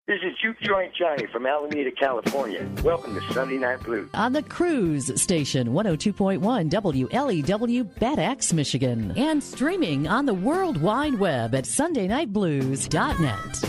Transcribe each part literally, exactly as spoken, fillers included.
This is Juke Joint Johnny from Alameda, California. Welcome to Sunday Night Blues. On the Cruise Station, one oh two point one W L E W, Bad Axe, Michigan. And streaming on the World Wide Web at sunday night blues dot net.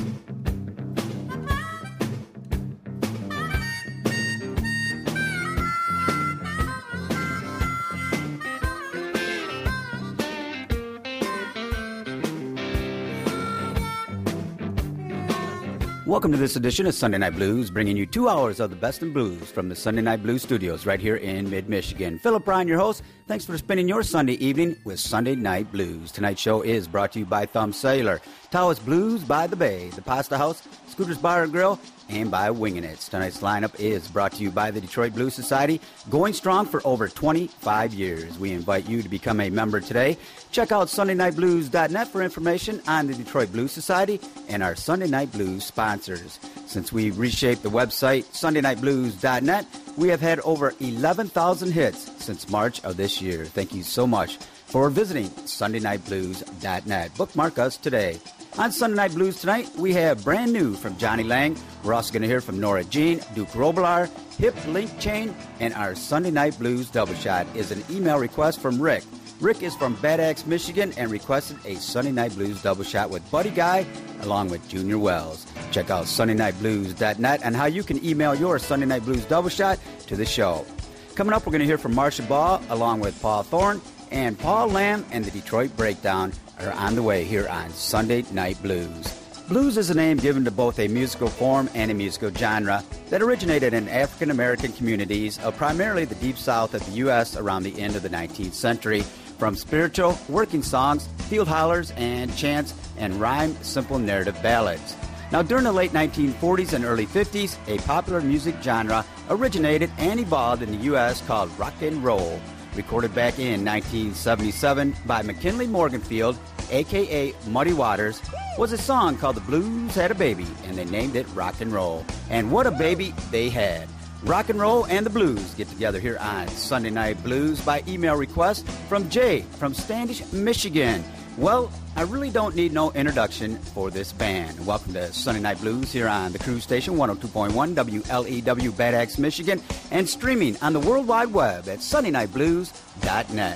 Welcome to this edition of Sunday Night Blues, bringing you two hours of the best in blues from the Sunday Night Blues studios right here in mid-Michigan. Philip Ryan, your host. Thanks for spending your Sunday evening with Sunday Night Blues. Tonight's show is brought to you by Thumb Cellular, Taoist Blues by the Bay, the Pasta House, Scooter's Bar and Grill, and by Wingin' It. Tonight's lineup is brought to you by the Detroit Blues Society, going strong for over twenty-five years. We invite you to become a member today. Check out sunday night blues dot net for information on the Detroit Blues Society and our Sunday Night Blues sponsors. Since we reshaped the website, sunday night blues dot net, we have had over eleven thousand hits since March of this year. Thank you so much for visiting sunday night blues dot net. Bookmark us today. On Sunday Night Blues tonight, we have Brand New from Johnny Lang. We're also going to hear from Nora Jean, Duke Robillard, Hip Link Chain, and our Sunday Night Blues Double Shot is an email request from Rick. Rick is from Bad Axe, Michigan, and requested a Sunday Night Blues Double Shot with Buddy Guy along with Junior Wells. Check out sunday night blues dot net and how you can email your Sunday Night Blues Double Shot to the show. Coming up, we're going to hear from Marcia Ball along with Paul Thorne, and Paul Lamb and the Detroit Breakdown are on the way here on Sunday Night Blues. Blues is a name given to both a musical form and a musical genre that originated in African-American communities of primarily the deep south of the U S around the end of the nineteenth century, from spiritual, working songs, field hollers, and chants, and rhyme, simple narrative ballads. Now, during the late nineteen forties and early fifties, a popular music genre originated and evolved in the U S called rock and roll. Recorded back in nineteen seventy-seven by McKinley Morganfield, a k a. Muddy Waters, was a song called The Blues Had a Baby, and they named it Rock and Roll. And what a baby they had. Rock and roll and the blues get together here on Sunday Night Blues by email request from Jay from Standish, Michigan. Well, I really don't need no introduction for this band. Welcome to Sunday Night Blues here on the Cruise Station, one oh two point one W L E W, Bad Axe, Michigan, and streaming on the World Wide Web at sunday night blues dot net.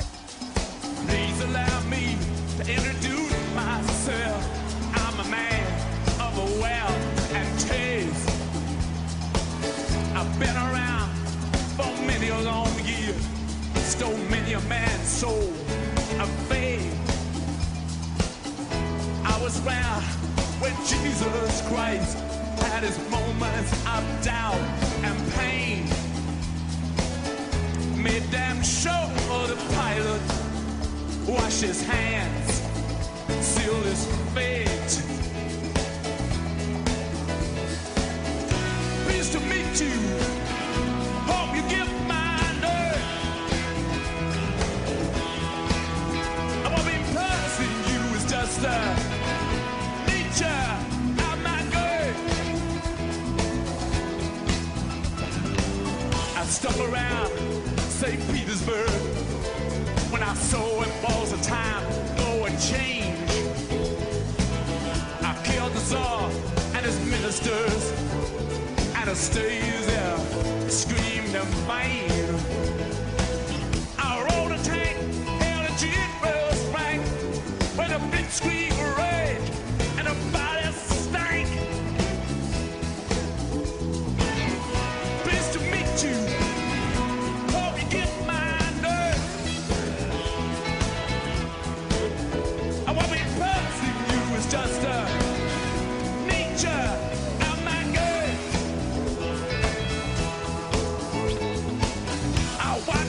Please allow me to introduce myself. I'm a man of a wealth and taste. I've been around for many a long year, stole many a man's soul of faith. I was there when Jesus Christ had his moments of doubt and pain. Made damn sure the pilot washed his hands, sealed his fate. Pleased to meet you. Hope you get my nerve. What been passing you is just a I stuck around Saint Petersburg when I saw it was a time go and change. I killed the Tsar and his ministers, Anastasia screamed in vain. I rode a tank, held a general rank, when a big scream raged and a body stank. Pleased to meet you. Hope you get my nerve. I won't be passing you is just a nature of my girl. I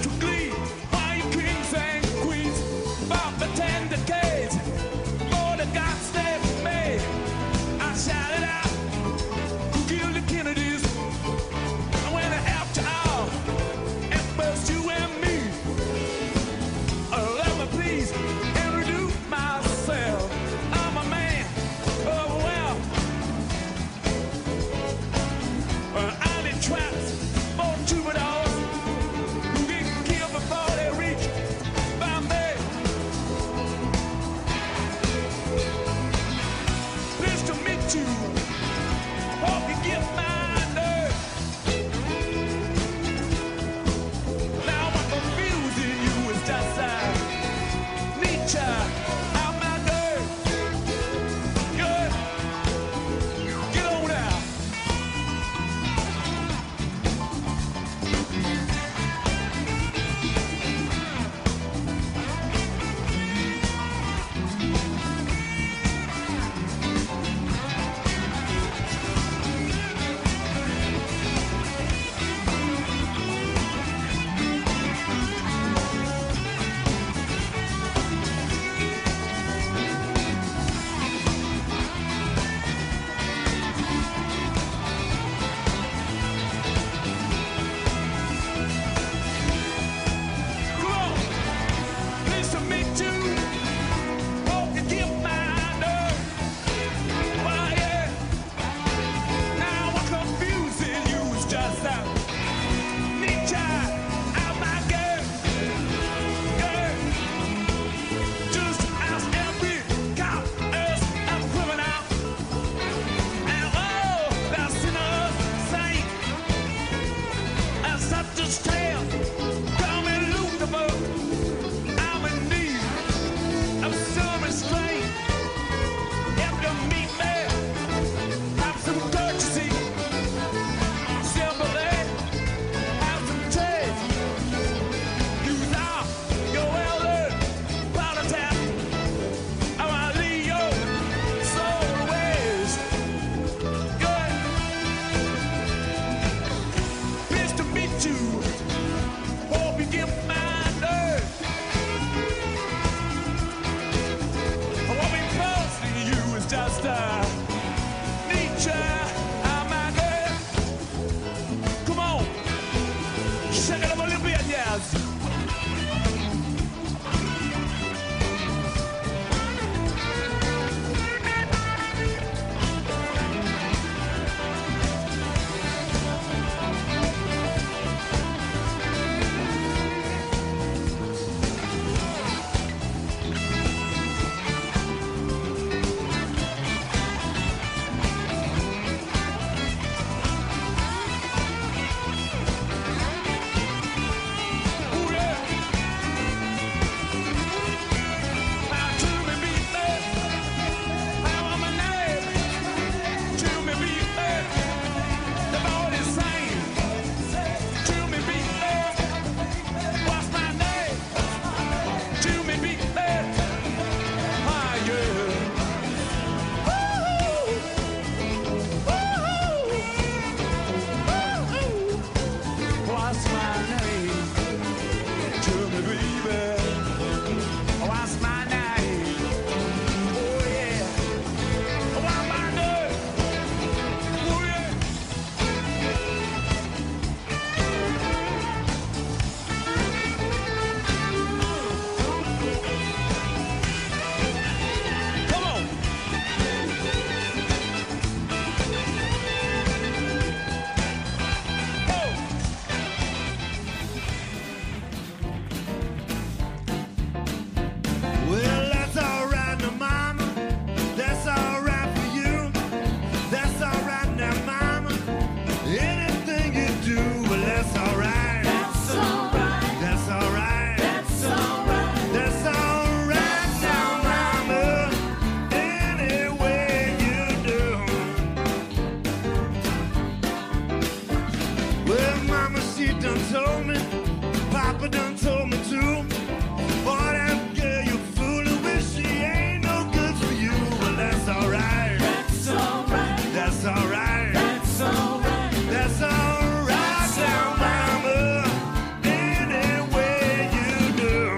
Papa done told me to. Boy, that girl you fooling with, she ain't no good for you. Well, that's alright. That's alright. That's alright. That's alright. That's alright. Now, mama, any way you do.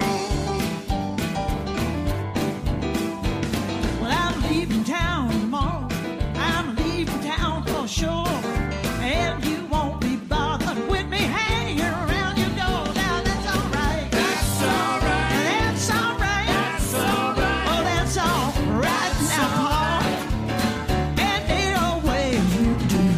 Well, I'm leaving town tomorrow. I'm leaving town for sure. And you won't be bothered with me hanging around your door. Now that's alright. That's alright. That's alright. That's alright. Oh, that's alright now, Paul. And ain't no way you do.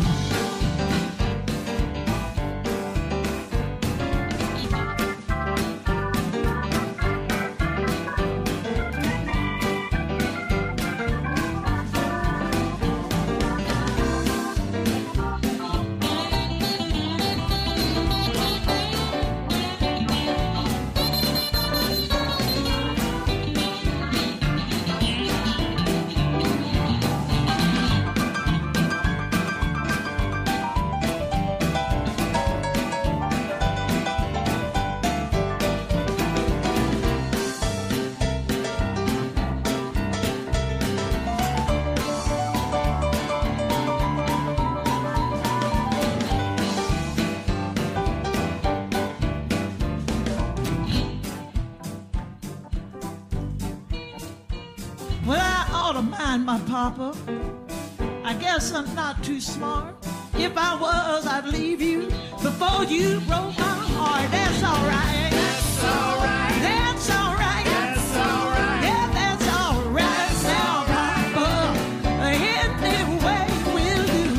Well, I ought to mind my papa. I guess I'm not too smart. If I was, I'd leave you before you broke my heart. That's alright. That's alright. That's alright. That's alright. Yeah, that's alright. Now, papa, any way will do.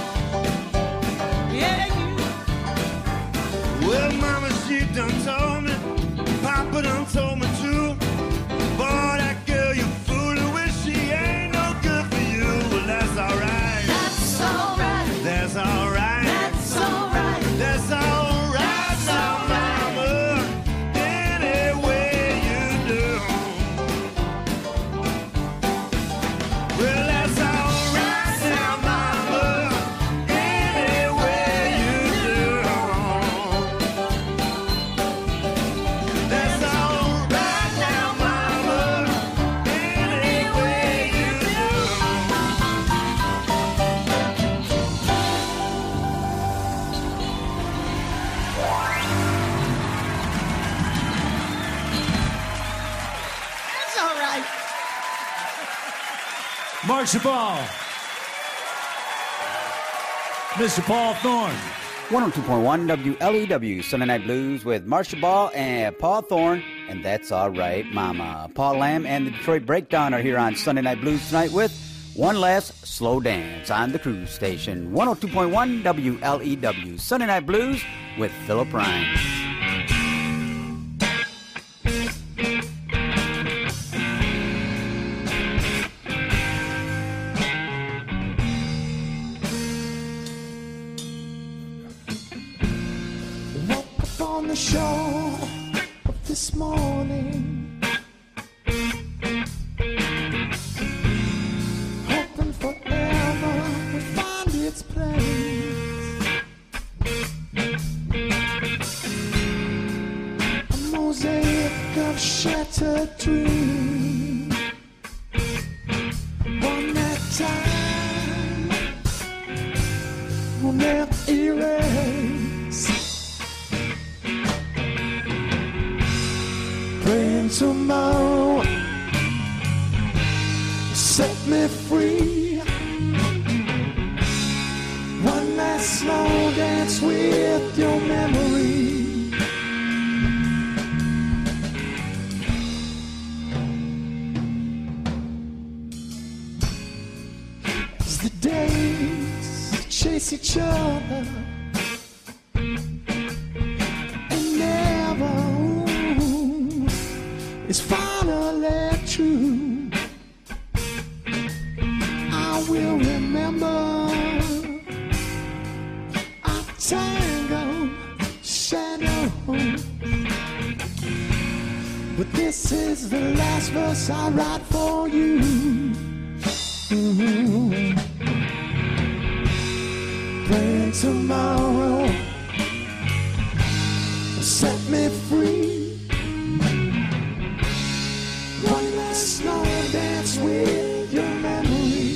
Yeah, you. Well, mama, she done told me. Papa done told me too. Boy, that girl you fooling with, she ain't no good for you. Well, that's alright. That's alright. That's alright. That's alright. That's alright now, mama. Any way you do. Well, that's alright now, mama. Any way you do. That's alright now, mama. Any way you do. That's alright. Marcia Ball. Mister Paul Thorne. one oh two point one W L E W, Sunday Night Blues with Marcia Ball and Paul Thorne, and That's All Right, Mama. Paul Lamb and the Detroit Breakdown are here on Sunday Night Blues tonight with one last slow dance on the cruise station. one oh two point one W L E W, Sunday Night Blues with Philip Ryan. Woke up on the shore of this morning, hoping forever would find its place. A mosaic of shattered dreams, one at a time, will never erase. Praying tomorrow set me free. One last slow dance with your memory. As the days chase each other and never is finally true, I will remember our tango shadow. But this is the last verse I write for you. Mm-hmm. Praying tomorrow set me free. One last slow dance with your memory.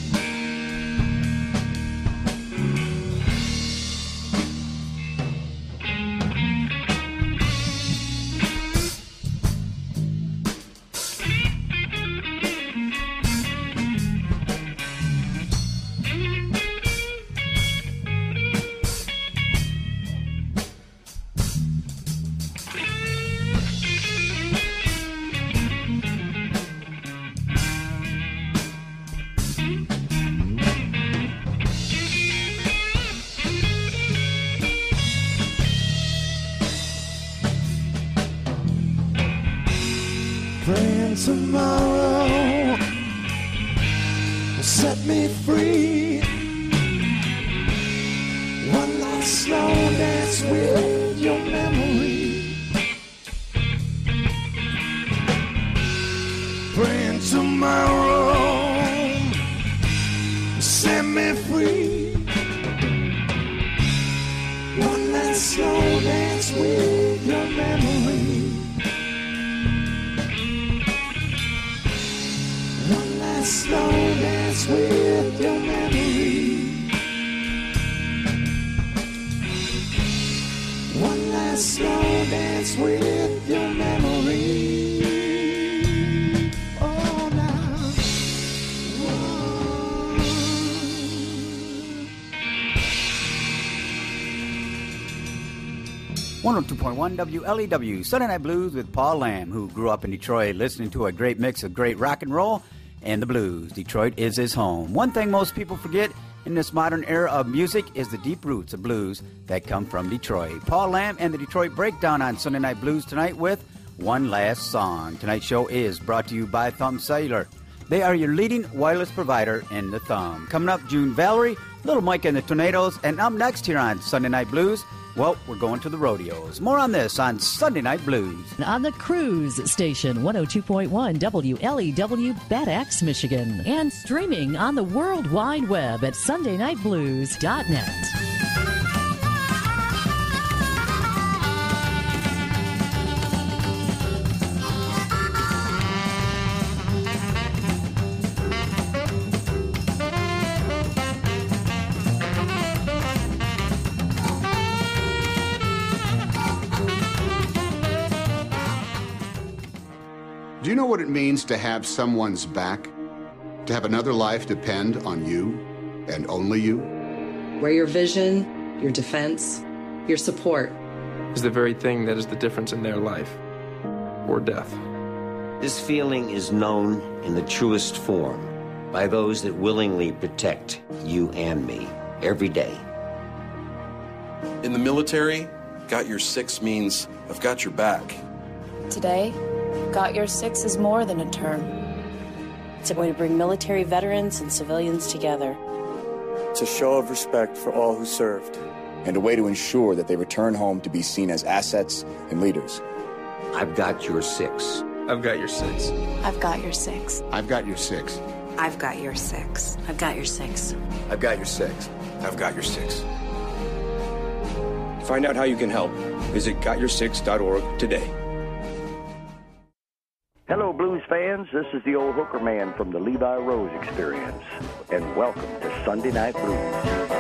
Praying tomorrow will set me free. One last slow dance with your memory. Praying tomorrow will set me free. One last slow dance with your memory. Slow dance with your memory. One last slow dance with your memory. Oh, now. one oh two point one W L E W, Sunday Night Blues with Paul Lamb, who grew up in Detroit listening to a great mix of great rock and roll and the blues. Detroit is his home. One thing most people forget in this modern era of music is the deep roots of blues that come from Detroit. Paul Lamb and the Detroit Breakdown on Sunday Night Blues tonight with One Last Song. Tonight's show is brought to you by Thumb Cellular. They are your leading wireless provider in the Thumb. Coming up, June Valerie, Little Mike and the Tornadoes, and up next here on Sunday Night Blues, well, we're going to the rodeos. More on this on Sunday Night Blues. On the Cruise Station, one oh two point one W L E W, Bad Axe, Michigan. And streaming on the World Wide Web at sunday night blues dot net. Do you know what it means to have someone's back? To have another life depend on you and only you? Where your vision, your defense, your support is the very thing that is the difference in their life or death. This feeling is known in the truest form by those that willingly protect you and me every day. In the military, got your six means I've got your back. Today, Got Your Six is more than a term. It's a way to bring military veterans and civilians together. It's a show of respect for all who served, and a way to ensure that they return home to be seen as assets and leaders. I've got your six. I've got your six. I've got your six. I've got your six. I've got your six. I've got your six. I've got your six. I've got your six. To find out how you can help, visit got your six dot org today. Hello, blues fans. This is the old hooker man from the Levi Rose Experience, and welcome to Sunday Night Blues.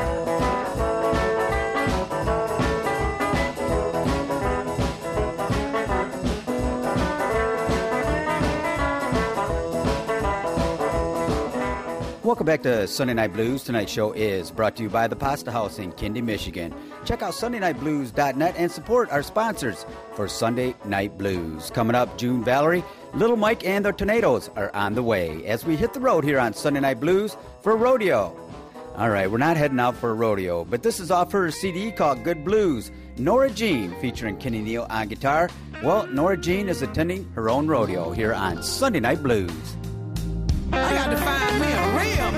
Welcome back to Sunday Night Blues. Tonight's show is brought to you by the Pasta House in Kindy, Michigan. Check out sunday night blues dot net and support our sponsors for Sunday Night Blues. Coming up, June Valerie, Little Mike and the Tornadoes are on the way as we hit the road here on Sunday Night Blues for a rodeo. All right, we're not heading out for a rodeo, but this is off her C D called Good Blues. Nora Jean featuring Kenny Neal on guitar. Well, Nora Jean is attending her own rodeo here on Sunday Night Blues. I got to find me a real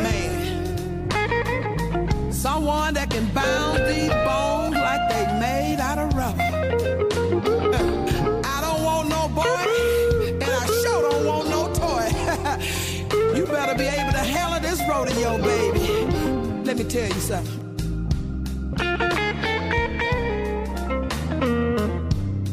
man, someone that can bound these bones like they made out of rubber. I don't want no boy, and I sure don't want no toy. You better be able to handle this rodeo, baby. Let me tell you something.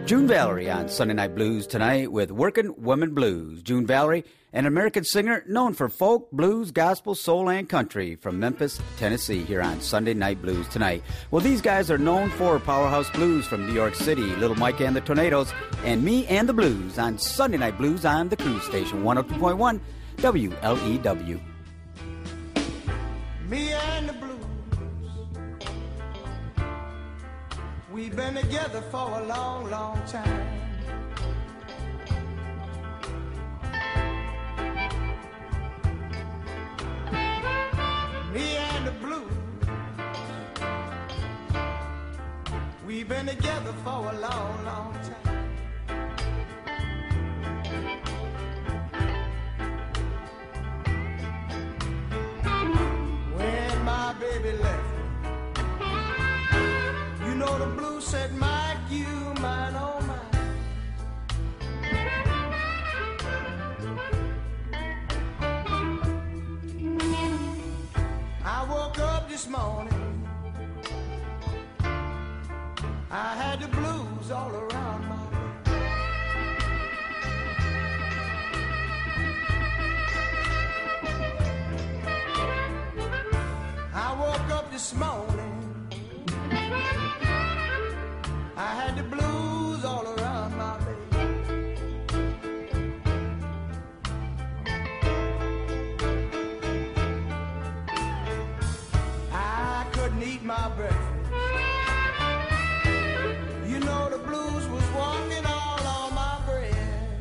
June Valerie on Sunday Night Blues tonight with Workin' Women Blues. June Valerie, an American singer known for folk, blues, gospel, soul, and country from Memphis, Tennessee, here on Sunday Night Blues tonight. Well, these guys are known for Powerhouse Blues from New York City, Little Mike and the Tornadoes, and Me and the Blues on Sunday Night Blues on the Cruise Station, one oh two point one W L E W. Me and the blues, we've been together for a long, long time. Me and the blues, we've been together for a long, long time. When my baby left, you know the blues said, Mike, you mine, oh mine. I woke up this morning, I had the blues all around my bed. I woke up this morning, I had the blues all around my bed. I couldn't eat my breakfast. You know the blues was walking all on my bread.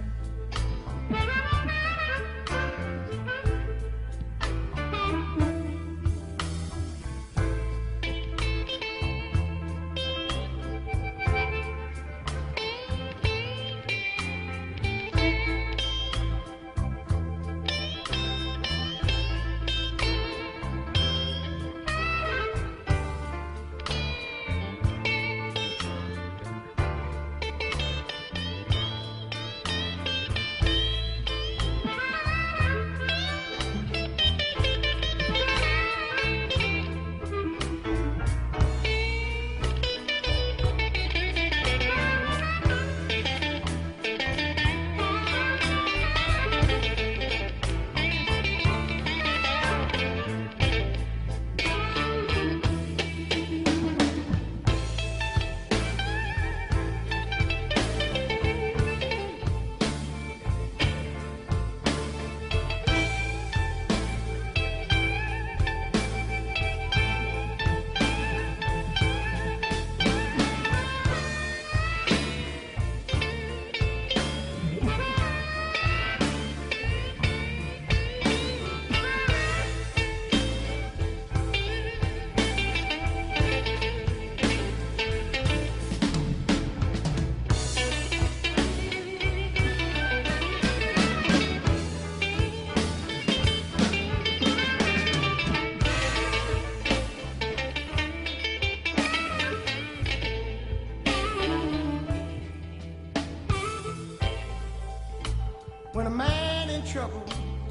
When a man in trouble,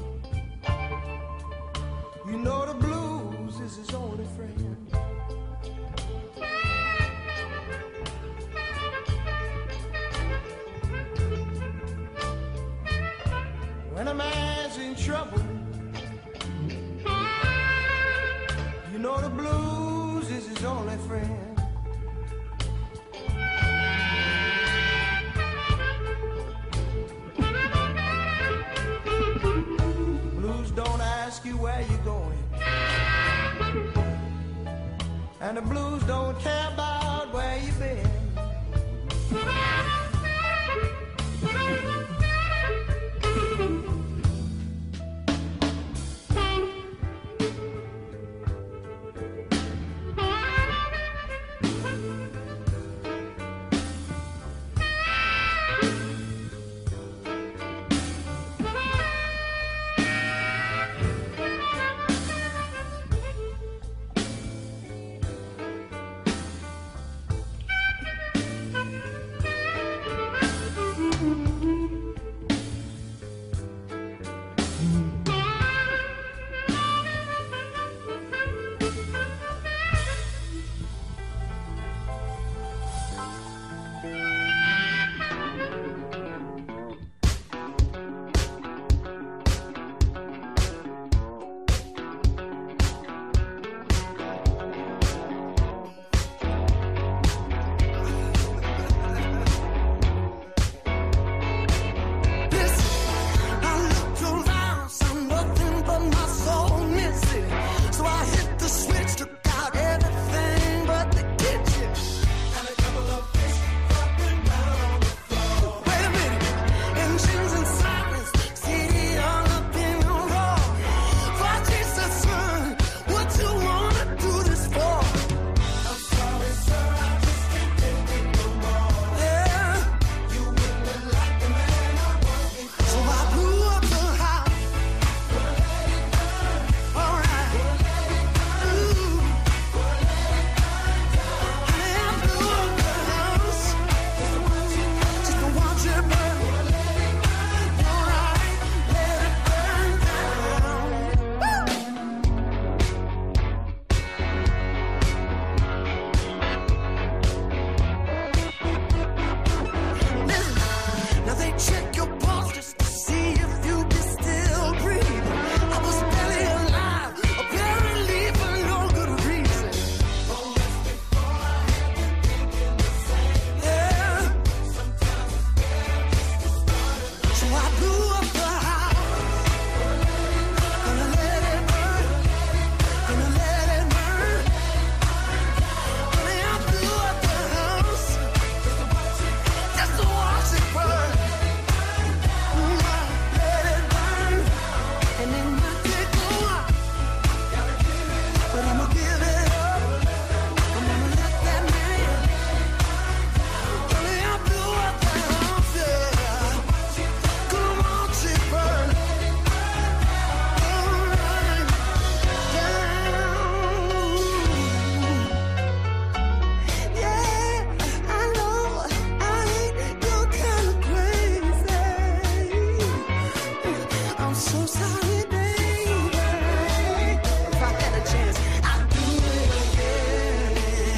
you know the blues is his only friend. When a man's in trouble, you know the blues is his only friend. Don't ask you where you're going, and the blues don't care about where you've been. so sorry, baby. If I had a chance, I'd do it again.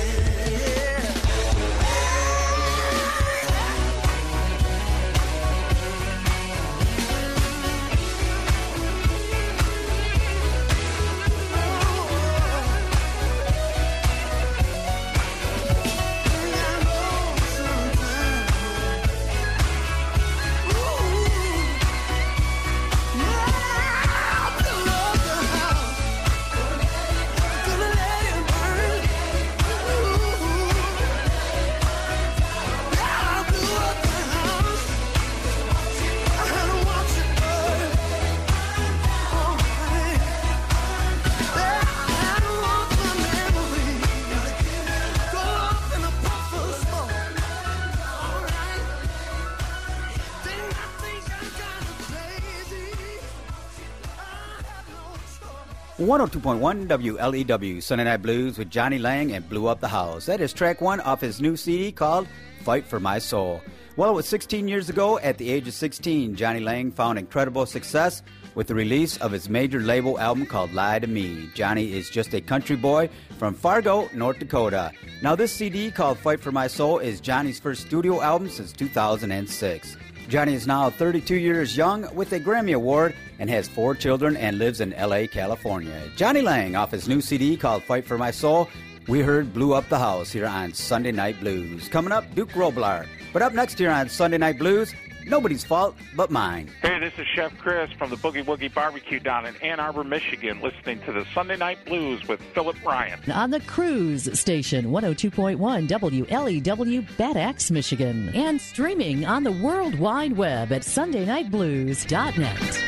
one oh two point one W L E W, Sunday Night Blues with Johnny Lang and Blew Up the House. That is track one off his new C D called Fight for My Soul. Well, it was sixteen years ago, at the age of sixteen, Johnny Lang found incredible success with the release of his major label album called Lie to Me. Johnny is just a country boy from Fargo, North Dakota. Now, this C D called Fight for My Soul is Johnny's first studio album since two thousand six. Johnny is now thirty-two years young with a Grammy Award and has four children and lives in L A, California. Johnny Lang off his new C D called Fight for My Soul. We heard Blew Up the House here on Sunday Night Blues. Coming up, Duke Roblar. But up next here on Sunday Night Blues, nobody's fault but mine. Hey, this is Chef Chris from the Boogie Woogie Barbecue down in Ann Arbor, Michigan, listening to the Sunday Night Blues with Philip Ryan. On the Cruise Station, one oh two point one W L E W, Bad Axe, Michigan. And streaming on the World Wide Web at sunday night blues dot net.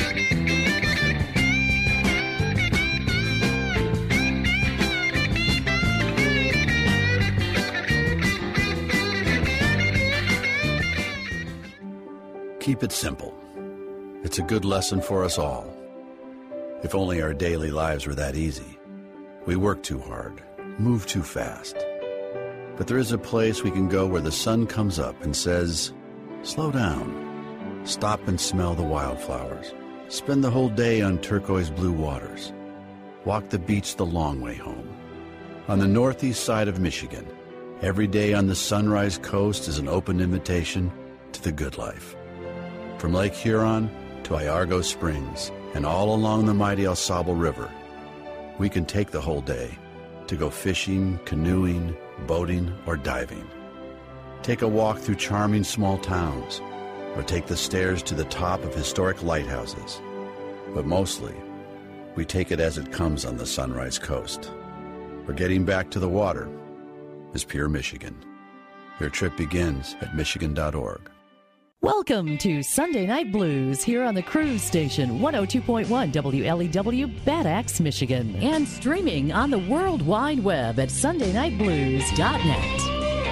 Keep it simple. It's a good lesson for us all. If only our daily lives were that easy. We work too hard, move too fast. But there is a place we can go where the sun comes up and says, slow down. Stop and smell the wildflowers. Spend the whole day on turquoise blue waters. Walk the beach the long way home. On the northeast side of Michigan, every day on the Sunrise Coast is an open invitation to the good life. From Lake Huron to Iargo Springs and all along the mighty El Sable River, we can take the whole day to go fishing, canoeing, boating, or diving. Take a walk through charming small towns, or take the stairs to the top of historic lighthouses. But mostly, we take it as it comes on the Sunrise Coast. For getting back to the water is pure Michigan. Your trip begins at michigan dot org. Welcome to Sunday Night Blues here on the Cruise Station, one oh two point one W L E W, Bad Axe, Michigan. And streaming on the World Wide Web at sunday night blues dot net.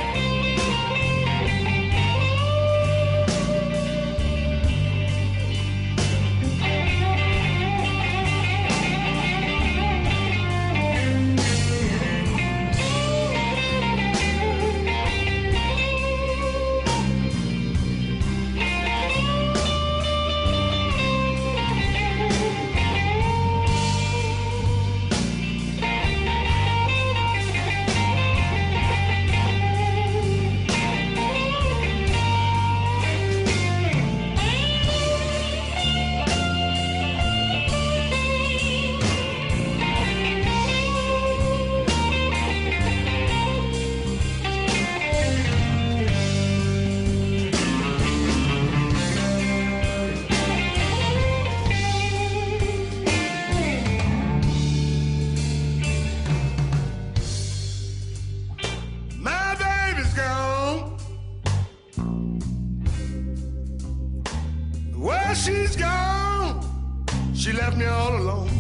She's gone, she left me all alone.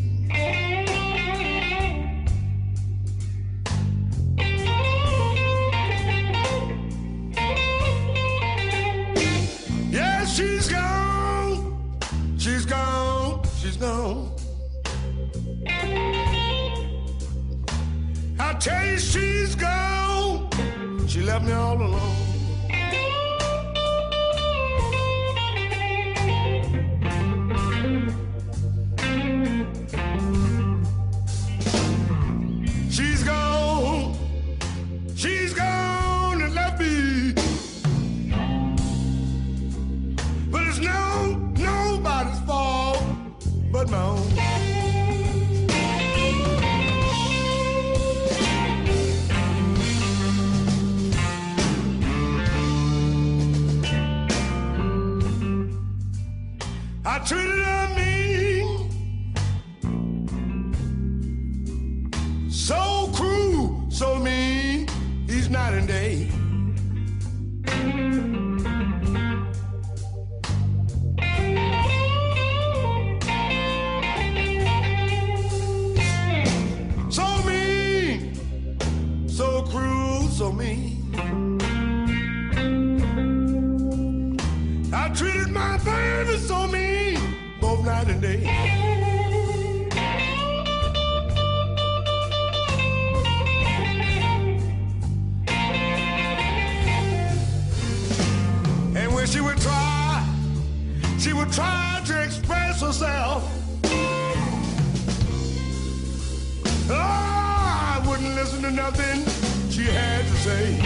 Yeah, she's gone, she's gone, she's gone. I tell you, she's gone, she left me all alone. but my own. I treated her mean, so cruel, so mean, each night and day. So mean, so cruel, so mean. I treated my baby so mean, both night and day. And when she would try, she would try to express herself. Oh, I wouldn't listen to nothing she had to say.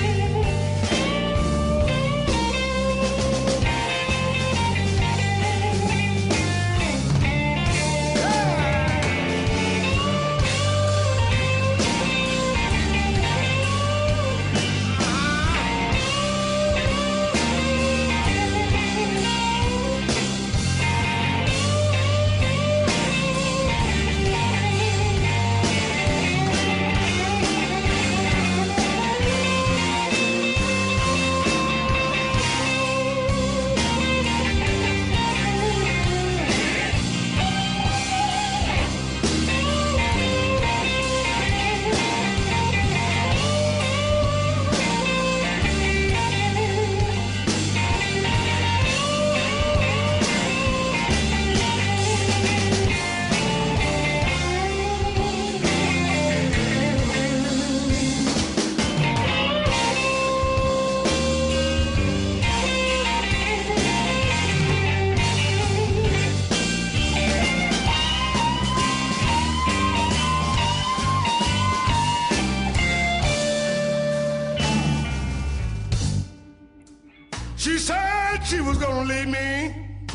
She said she was gonna leave me.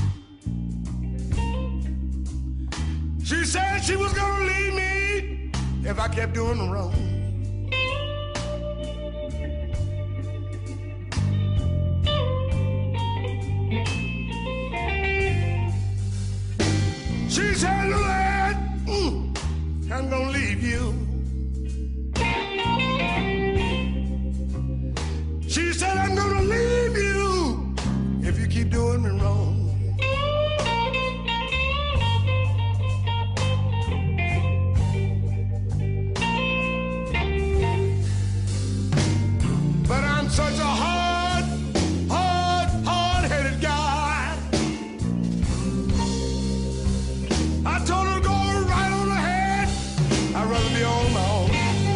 She said she was gonna leave me if I kept doing wrong. She said, Lord, mm, I'm gonna leave you. She said, I'm gonna leave you if you keep doing me wrong. But I'm such a hard, hard, hard-headed guy. I told her to go right on ahead. I'd rather be on my own.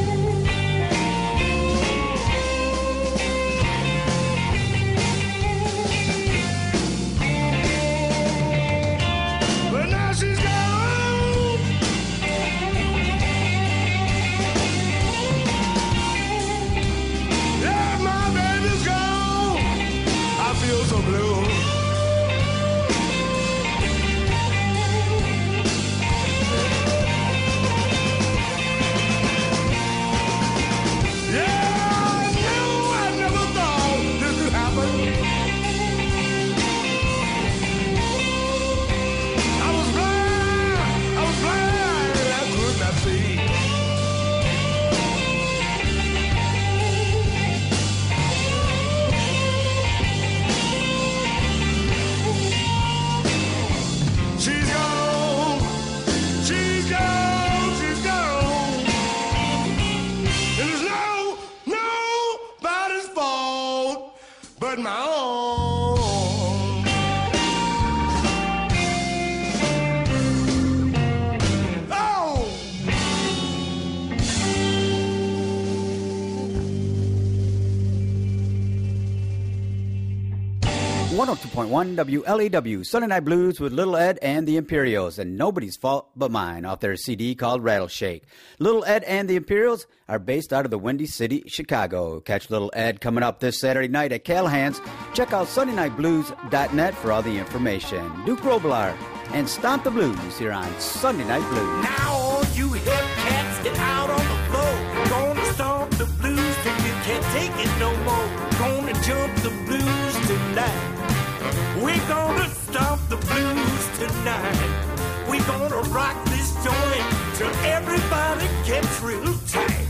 one oh two point one W L E W, Sunday Night Blues with Little Ed and the Imperials, and Nobody's Fault But Mine off their C D called Rattleshake. Little Ed and the Imperials are based out of the Windy City, Chicago. Catch Little Ed coming up this Saturday night at Callahan's. Check out Sunday Night Blues dot net for all the information. Duke Robillard and stomp the blues here on Sunday Night Blues. Now all you hip cats get out on the floor. Gonna stomp the blues till you can't take it no more. Gonna jump the blues tonight. We're gonna stomp the blues tonight. We're gonna rock this joint till everybody gets real tight.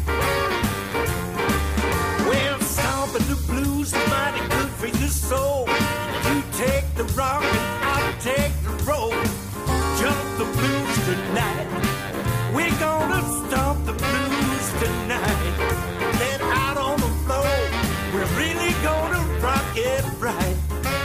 Well, stomping the blues is mighty good for your soul. You take the rock and I'll take the roll. Jump the blues tonight. We're gonna stomp the blues tonight. Get out on the floor. We're really gonna rock it right.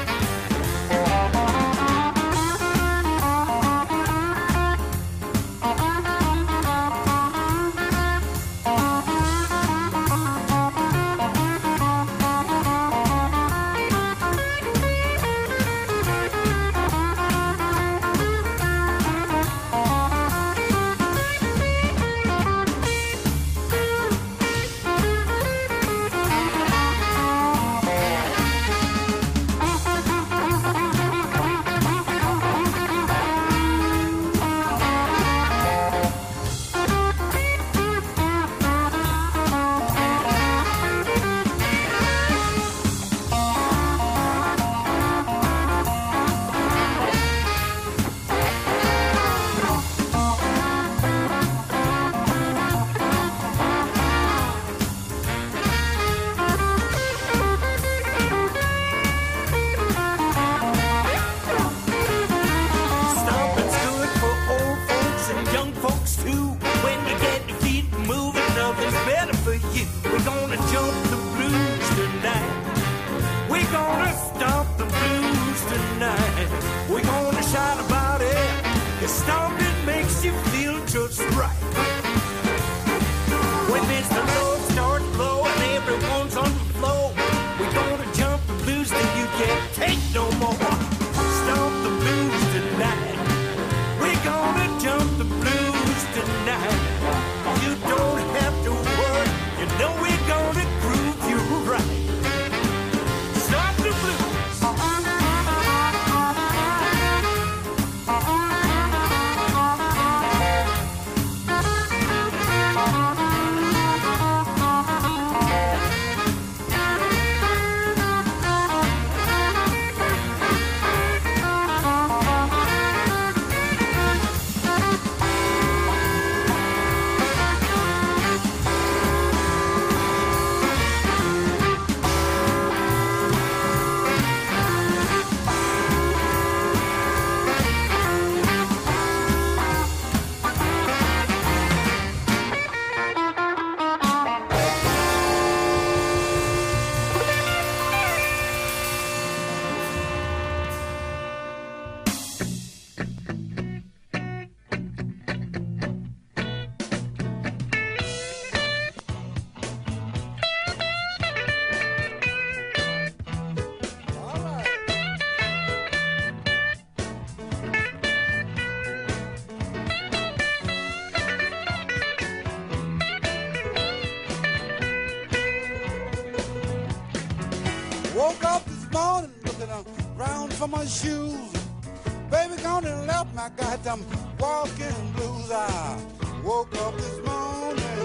Woke up this morning looking around for my shoes. Baby gone and left my goddamn walking blues. I woke up this morning,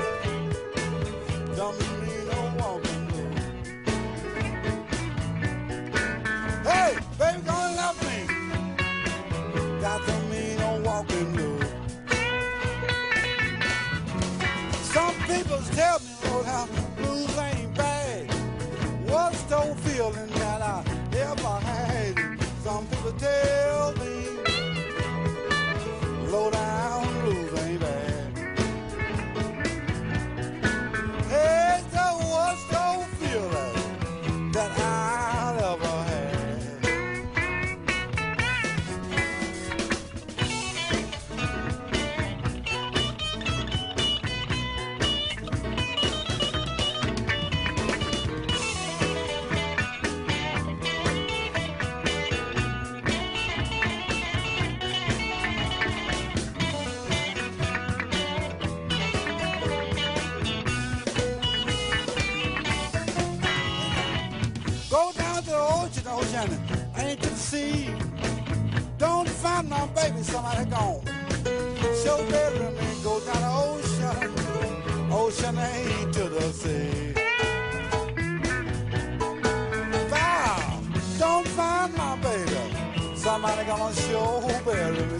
don't mean no walking blues. Hey, baby gone and left me, got don't mean no walking blues. Some people tell me, Lord, how blues ain't bad. What's the feeling that I ever had? Some people tell me low down blues ain't bad. Hey, so what's the feeling that I ever had? somebody gone. Show better me go down the ocean, ocean ain't to the sea. Bow, don't find my baby, somebody gonna show better me.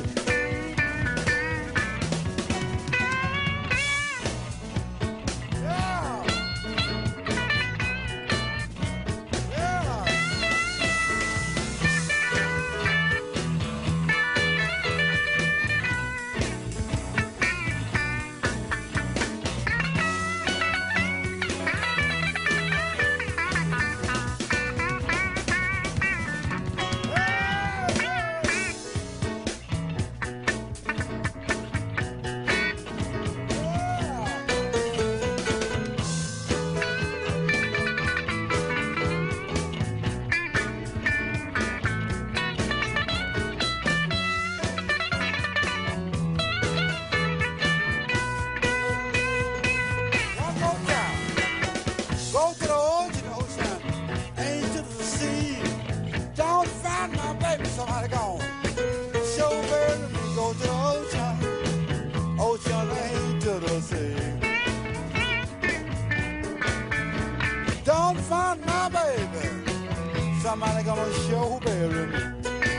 Don't find my baby, somebody gonna show bury me.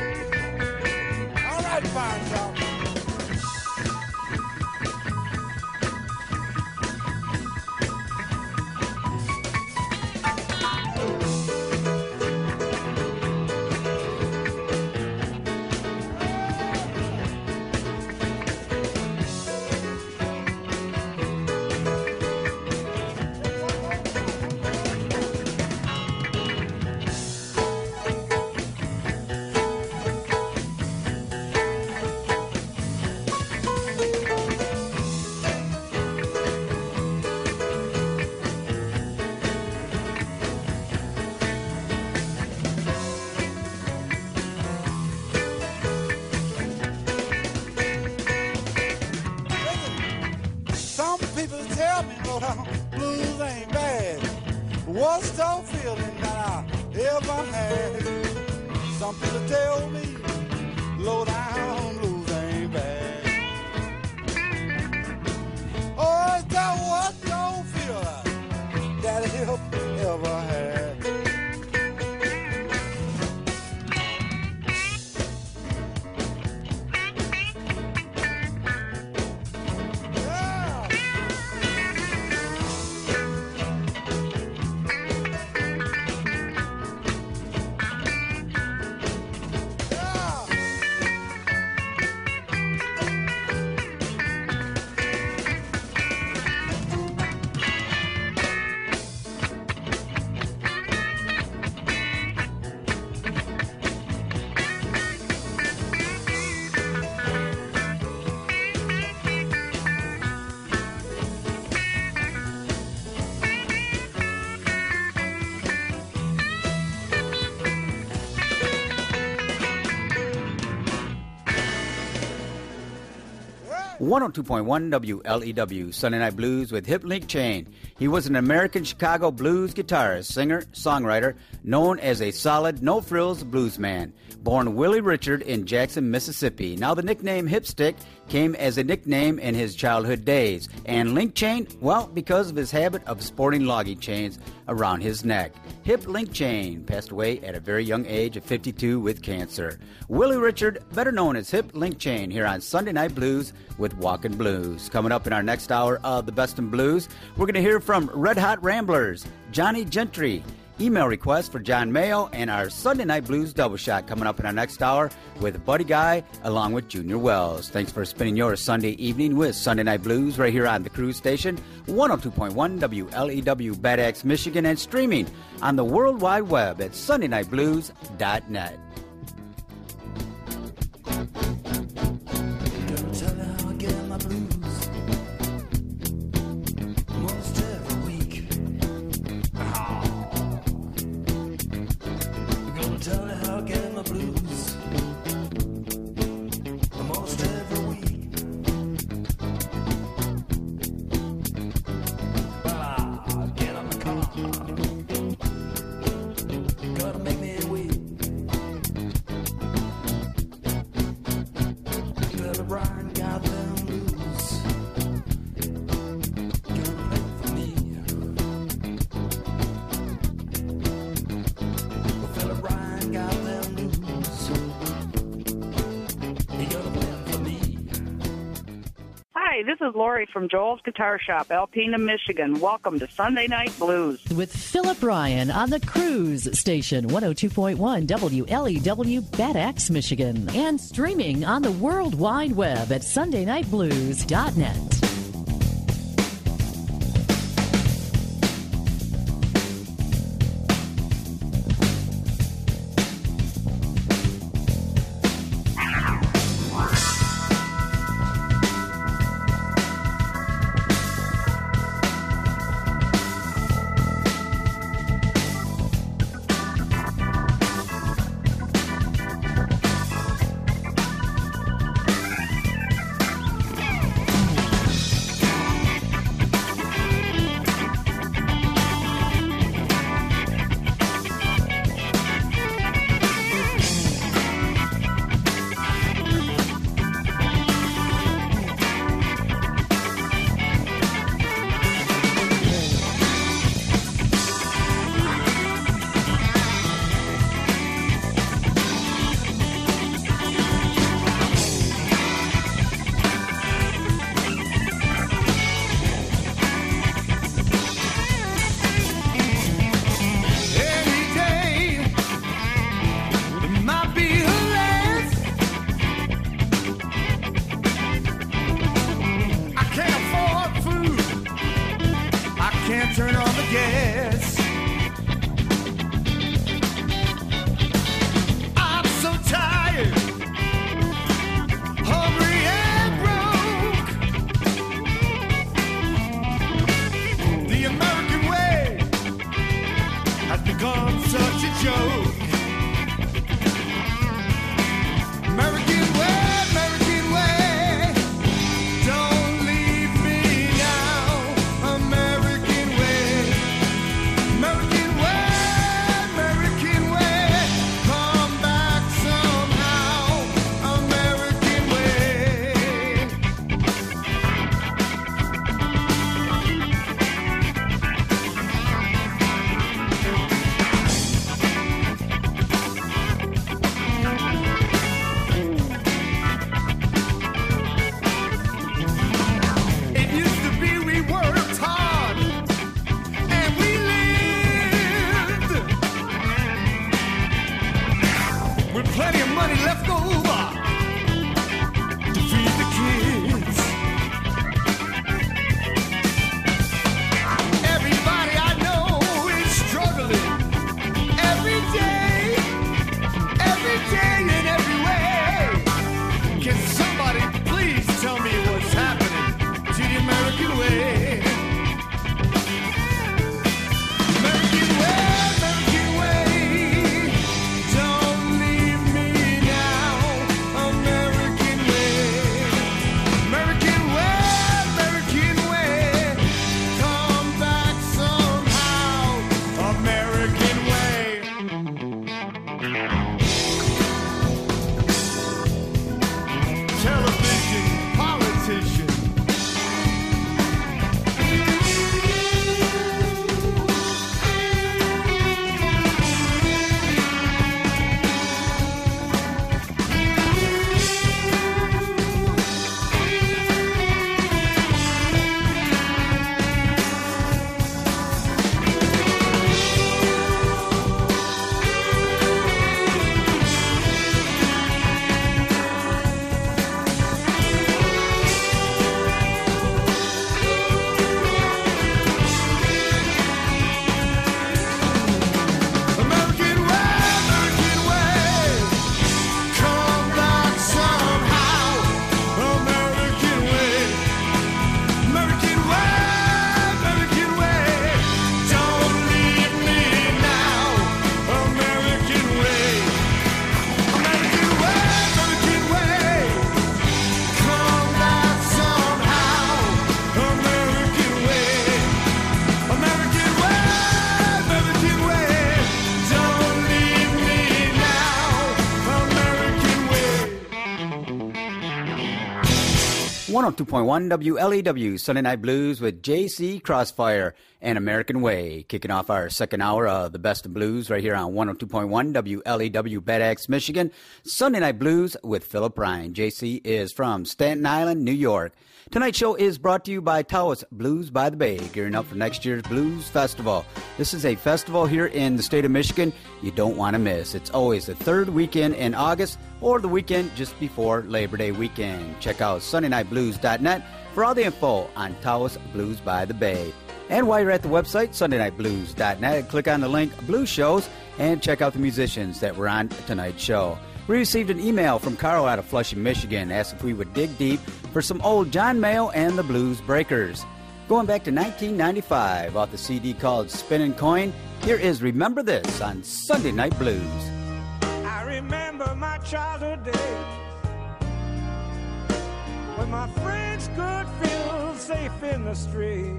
All right, fine, y'all. People tell me, no, blues ain't bad. What's the feeling that I ever had? Some people tell me, low down blues ain't bad. Oh, is that what don't feel like that I ever had? one oh two point one W L E W, Sunday Night Blues with Hip Link Chain. He was an American Chicago blues guitarist, singer, songwriter, known as a solid, no-frills blues man. Born Willie Richard in Jackson, Mississippi. Now the nickname Hipstick came as a nickname in his childhood days. And Link Chain, well, because of his habit of sporting logging chains around his neck. Hip Link Chain passed away at a very young age of fifty-two with cancer. Willie Richard, better known as Hip Link Chain, here on Sunday Night Blues with Walkin' Blues. Coming up in our next hour of the Best in Blues, we're going to hear from Red Hot Ramblers, Johnny Gentry. Email request for John Mayo, and our Sunday Night Blues double shot coming up in our next hour with Buddy Guy along with Junior Wells. Thanks for spending your Sunday evening with Sunday Night Blues right here on the Cruise Station, one oh two point one W L E W Bad Axe, Michigan, and streaming on the World Wide Web at sunday night blues dot net. Gotta make me wait. Hi, this is Lori from Joel's Guitar Shop, Alpena, Michigan. Welcome to Sunday Night Blues. With Philip Ryan on the Cruise Station, one oh two point one W L E W, Bad Axe, Michigan. And streaming on the World Wide Web at sunday night blues dot net. one oh two point one W L E W, Sunday Night Blues with J C Crossfire. and American Way, kicking off our second hour of the Best of Blues right here on one oh two point one W L E W Bad Axe, Michigan. Sunday Night Blues with Philip Ryan. J C is from Staten Island, New York. Tonight's show is brought to you by Taos Blues by the Bay, gearing up for next year's Blues Festival. This is a festival here in the state of Michigan you don't want to miss. It's always the third weekend in August or the weekend just before Labor Day weekend. Check out Sunday Night Blues dot net for all the info on Taos Blues by the Bay. And while you're at the website, Sunday Night Blues dot net, click on the link Blues Shows and check out the musicians that were on tonight's show. We received an email from Carl out of Flushing, Michigan, asked if we would dig deep for some old John Mayall and the Blues Breakers. Going back to nineteen ninety-five, off the C D called Spinning Coin, here is Remember This on Sunday Night Blues. I remember my childhood days when my friends could feel safe in the street.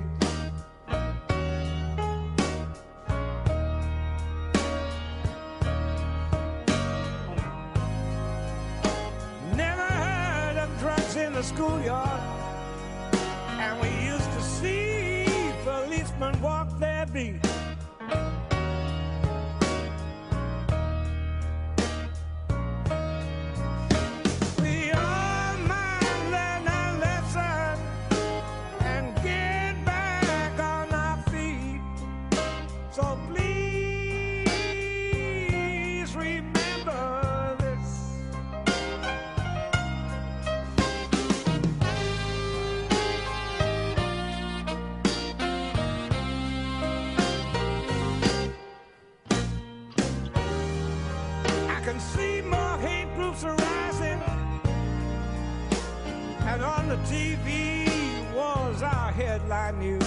Never heard of drugs in the schoolyard, and we used to see policemen walk their beat. We all might learn our lesson and get back on our feet. So please remember this. I can see more hate groups arising, and on the T V was our headline news.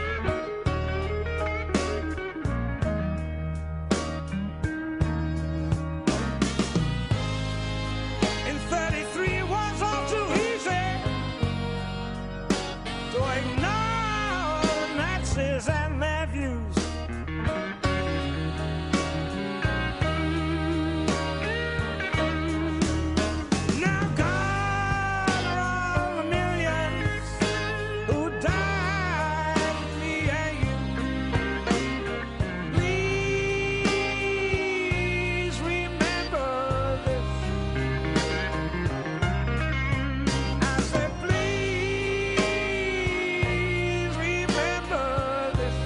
In thirty-three it was all too easy to ignore the Nazis and their views. Now gone are all the millions who died for me and you. Please remember this. I said, please remember this.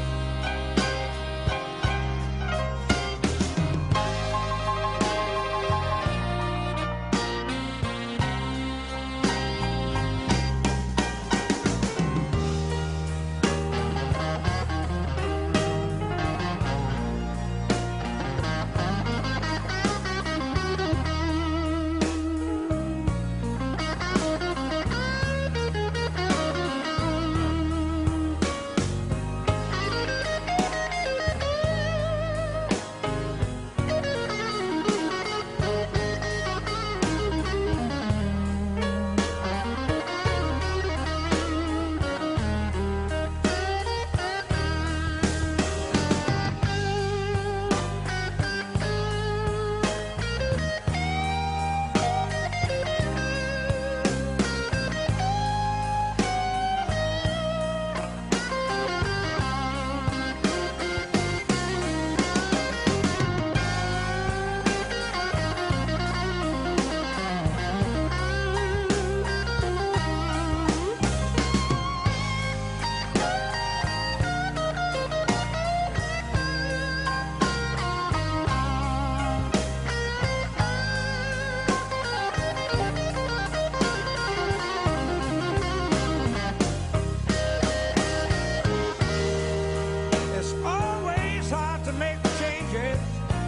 It's always hard to make changes,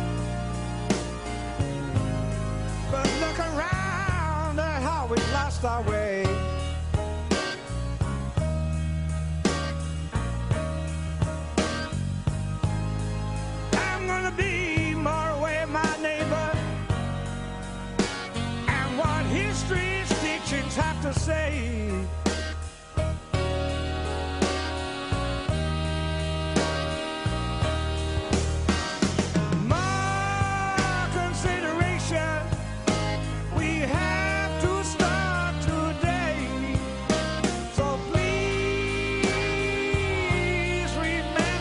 but look around at how we've lost our way. I'm gonna be more aware of my neighbor and what history's teachings have to say. More consideration, we have to start today. So please remember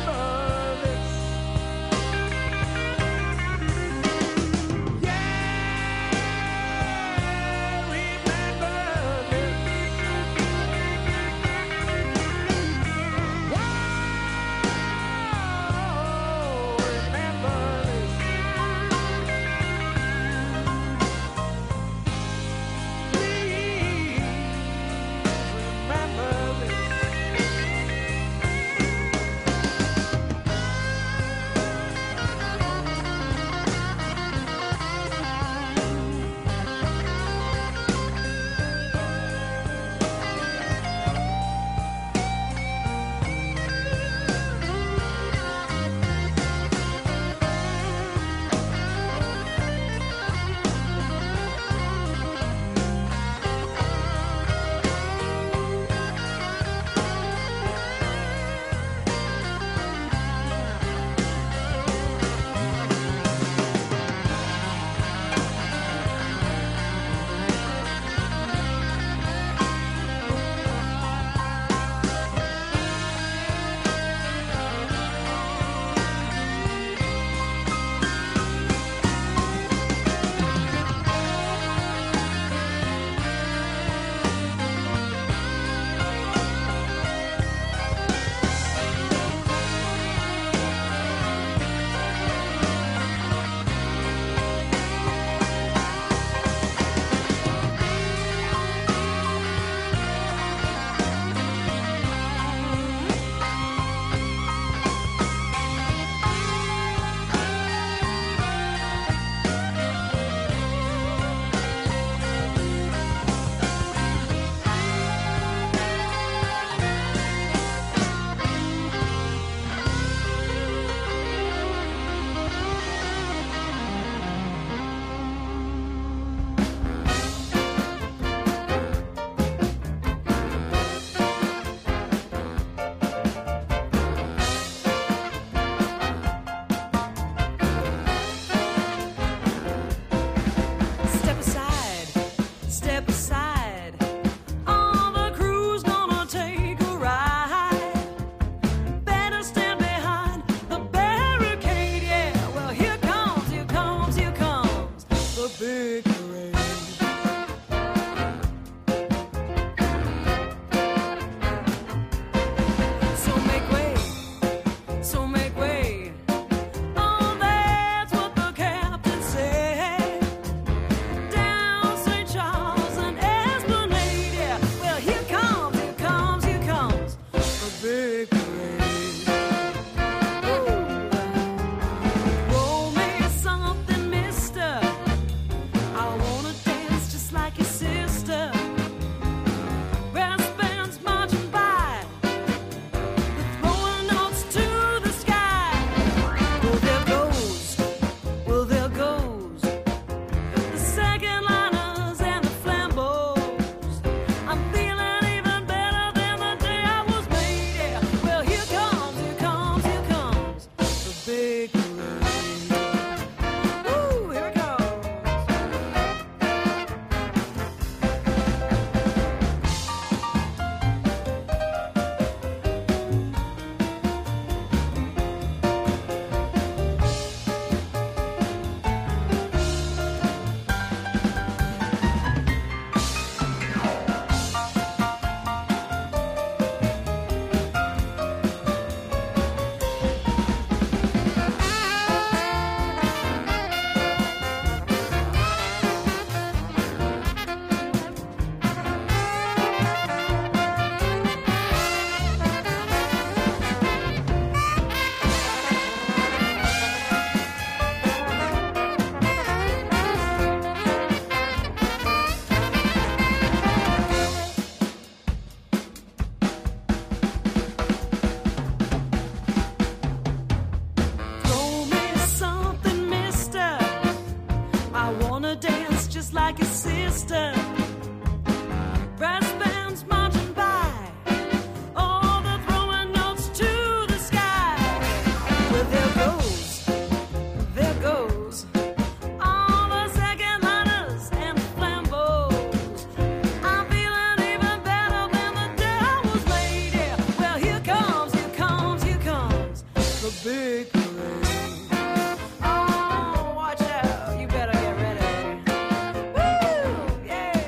step. Brass bands marching by, all the throwing notes to the sky. Well, there goes, there goes, all the second liners and flambos. I'm feeling even better than the day I was made. Yeah. Well, here comes, here comes, here comes the big parade. Oh, watch out, you better get ready. Woo, yeah.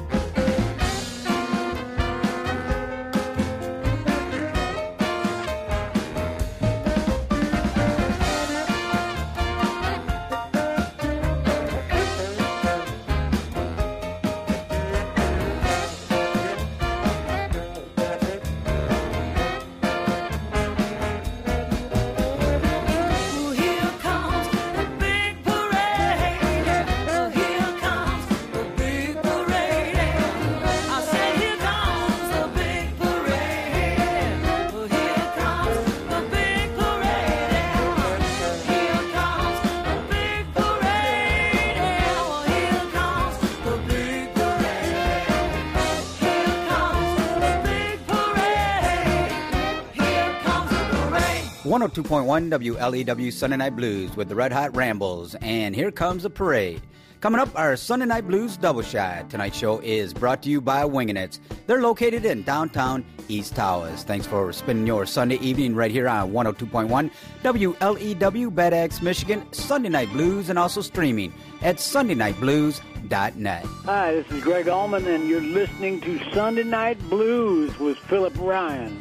Well, here comes the big parade. Well, here comes the big parade. I said, here comes the big parade. Well, here comes the big parade. Here comes the big parade. Well, here comes the big parade. Here comes the big parade. Here comes the parade. one oh two point one W L E W Sunday Night Blues with the Red Hot Rambles, and here comes the parade. Coming up, our Sunday Night Blues double shot. Tonight's show is brought to you by Wingin' It. They're located in downtown East Towers. Thanks for spending your Sunday evening right here on one oh two point one W L E W Bad Axe, Michigan, Sunday Night Blues, and also streaming at sunday night blues dot net. Hi, this is Greg Allman, and you're listening to Sunday Night Blues with Philip Ryan.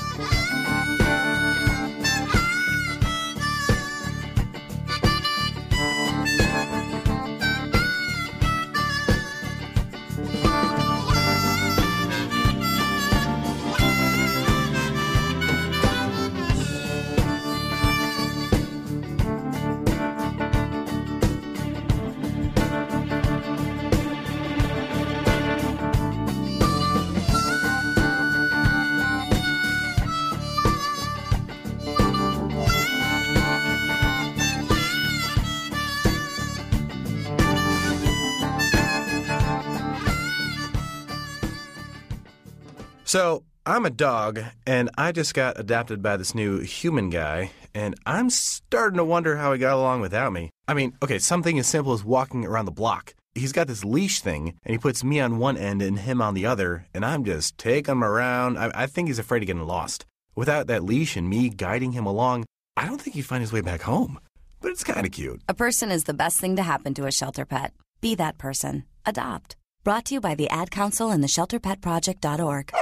So, I'm a dog, and I just got adopted by this new human guy, and I'm starting to wonder how he got along without me. I mean, okay, something as simple as walking around the block. He's got this leash thing, and he puts me on one end and him on the other, and I'm just taking him around. I, I think he's afraid of getting lost. Without that leash and me guiding him along, I don't think he'd find his way back home. But it's kind of cute. A person is the best thing to happen to a shelter pet. Be that person. Adopt. Brought to you by the Ad Council and the shelter pet project dot org.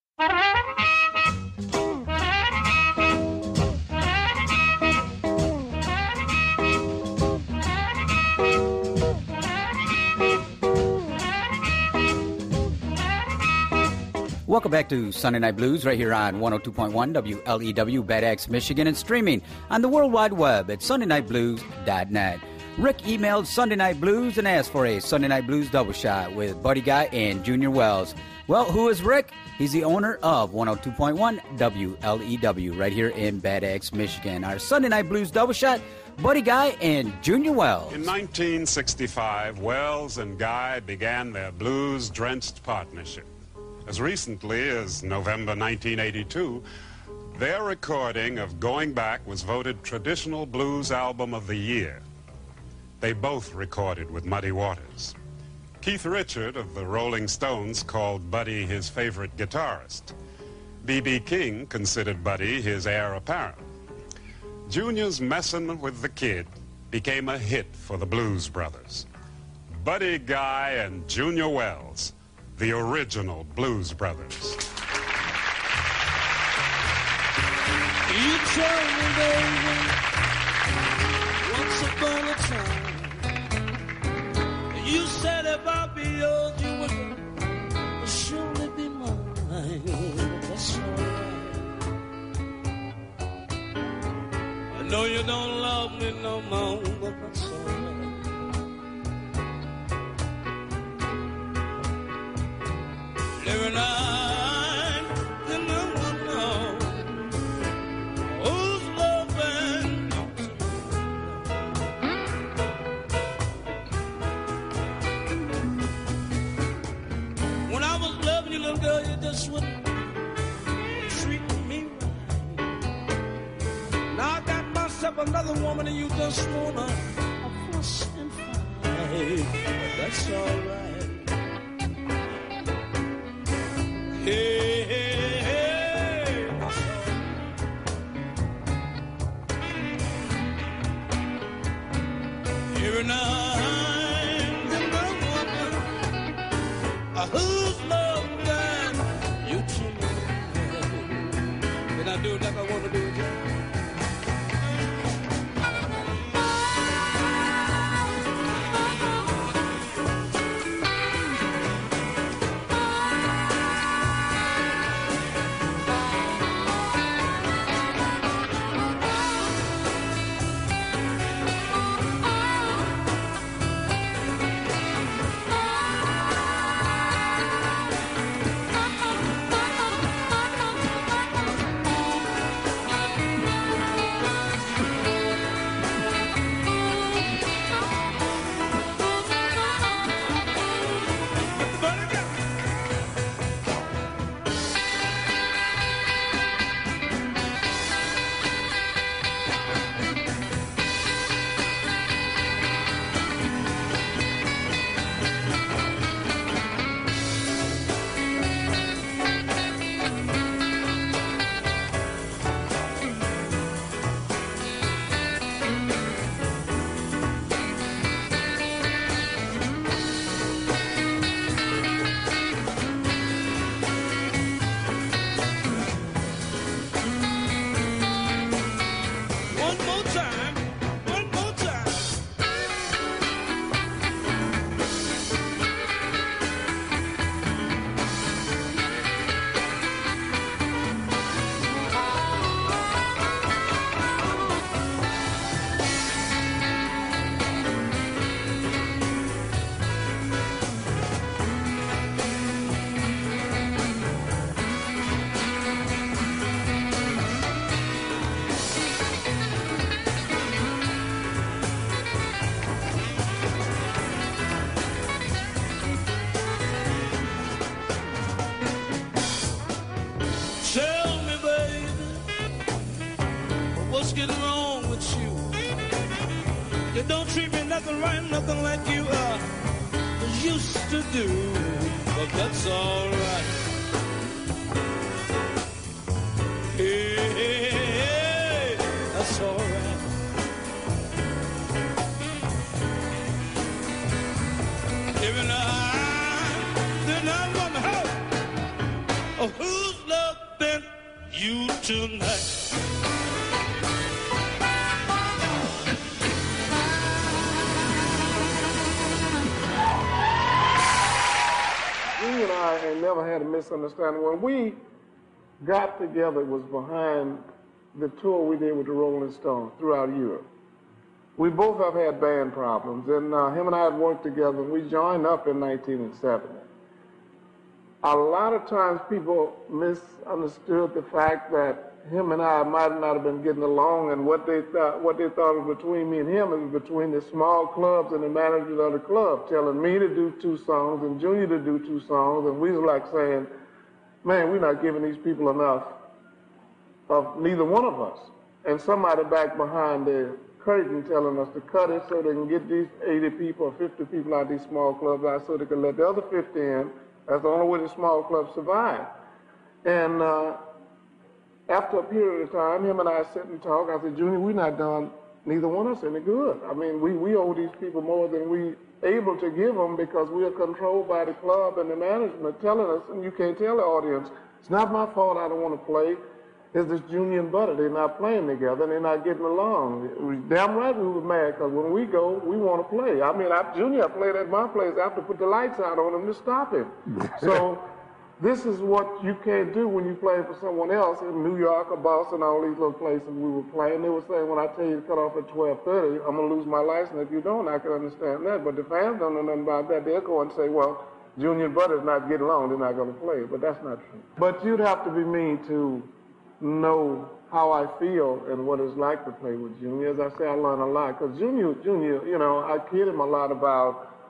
Welcome back to Sunday Night Blues right here on one oh two point one W L E W Bad Axe, Michigan, and streaming on the World Wide Web at sunday night blues dot net. Rick emailed Sunday Night Blues and asked for a Sunday Night Blues double shot with Buddy Guy and Junior Wells. Well, who is Rick? He's the owner of one oh two point one W L E W right here in Bad Axe, Michigan. Our Sunday Night Blues double shot, Buddy Guy and Junior Wells. In nineteen sixty-five, Wells and Guy began their blues-drenched partnership. As recently as November nineteen eighty-two, their recording of Going Back was voted Traditional Blues Album of the Year. They both recorded with Muddy Waters. Keith Richard of the Rolling Stones called Buddy his favorite guitarist. B B King considered Buddy his heir apparent. Junior's Messin' with the Kid became a hit for the Blues Brothers. Buddy Guy and Junior Wells, the original Blues Brothers. You told me, baby, once upon a time, you said if I be yours, you would surely be mine. That's all right. I know you don't love me no more, but that's all right. Every night, and I would know who's loving. little girl, you just wouldn't treat me right. Now I got myself another woman and you just wanna fuss and fight. But that's all right. Hey, hey, hey, that's all right. Every night and then wonder uh, whose love died you choose. Did I do it like I want to do it? What's getting wrong with you? You don't treat me nothing right, nothing like you uh, used to do. But that's all right. Hey, hey, hey, that's all right. Every night, then I wonder how, oh, who's loving you tonight? We and I ain't never had a misunderstanding. When we got together, it was behind the tour we did with the Rolling Stones throughout Europe. We both have had band problems, and uh, him and I had worked together, and we joined up in nineteen seventy. A lot of times people misunderstood the fact that him and I might not have been getting along, and what they thought what they thought was between me and him is between the small clubs and the managers of the club, telling me to do two songs and Junior to do two songs, and we was like saying, man, we're not giving these people enough of neither one of us. And somebody back behind the curtain telling us to cut it so they can get these eighty people or fifty people out of these small clubs out so they can let the other fifty in. That's the only way the small clubs survive. And uh, after a period of time, him and I sit and talk. I said, Junior, we're not done, neither one of us any good. I mean, we, we owe these people more than we able to give them because we are controlled by the club and the management telling us, and you can't tell the audience, it's not my fault I don't want to play. It's this Junior and Butter. They're not playing together, and they're not getting along. It was damn right we were mad because when we go, we want to play. I mean, I, Junior played at my place. I have to put the lights out on him to stop him. So this is what you can't do when you play for someone else in New York or Boston, all these little places we were playing. They were saying, when I tell you to cut off at twelve thirty, I'm going to lose my license. If you don't, I can understand that. But the fans don't know nothing about that. They'll go and say, well, Junior and Butter's not getting along. They're not going to play. But that's not true. But you'd have to be mean to know how I feel and what it's like to play with Junior. As I say, I learn a lot. Because Junior, Junior, you know, I kid him a lot about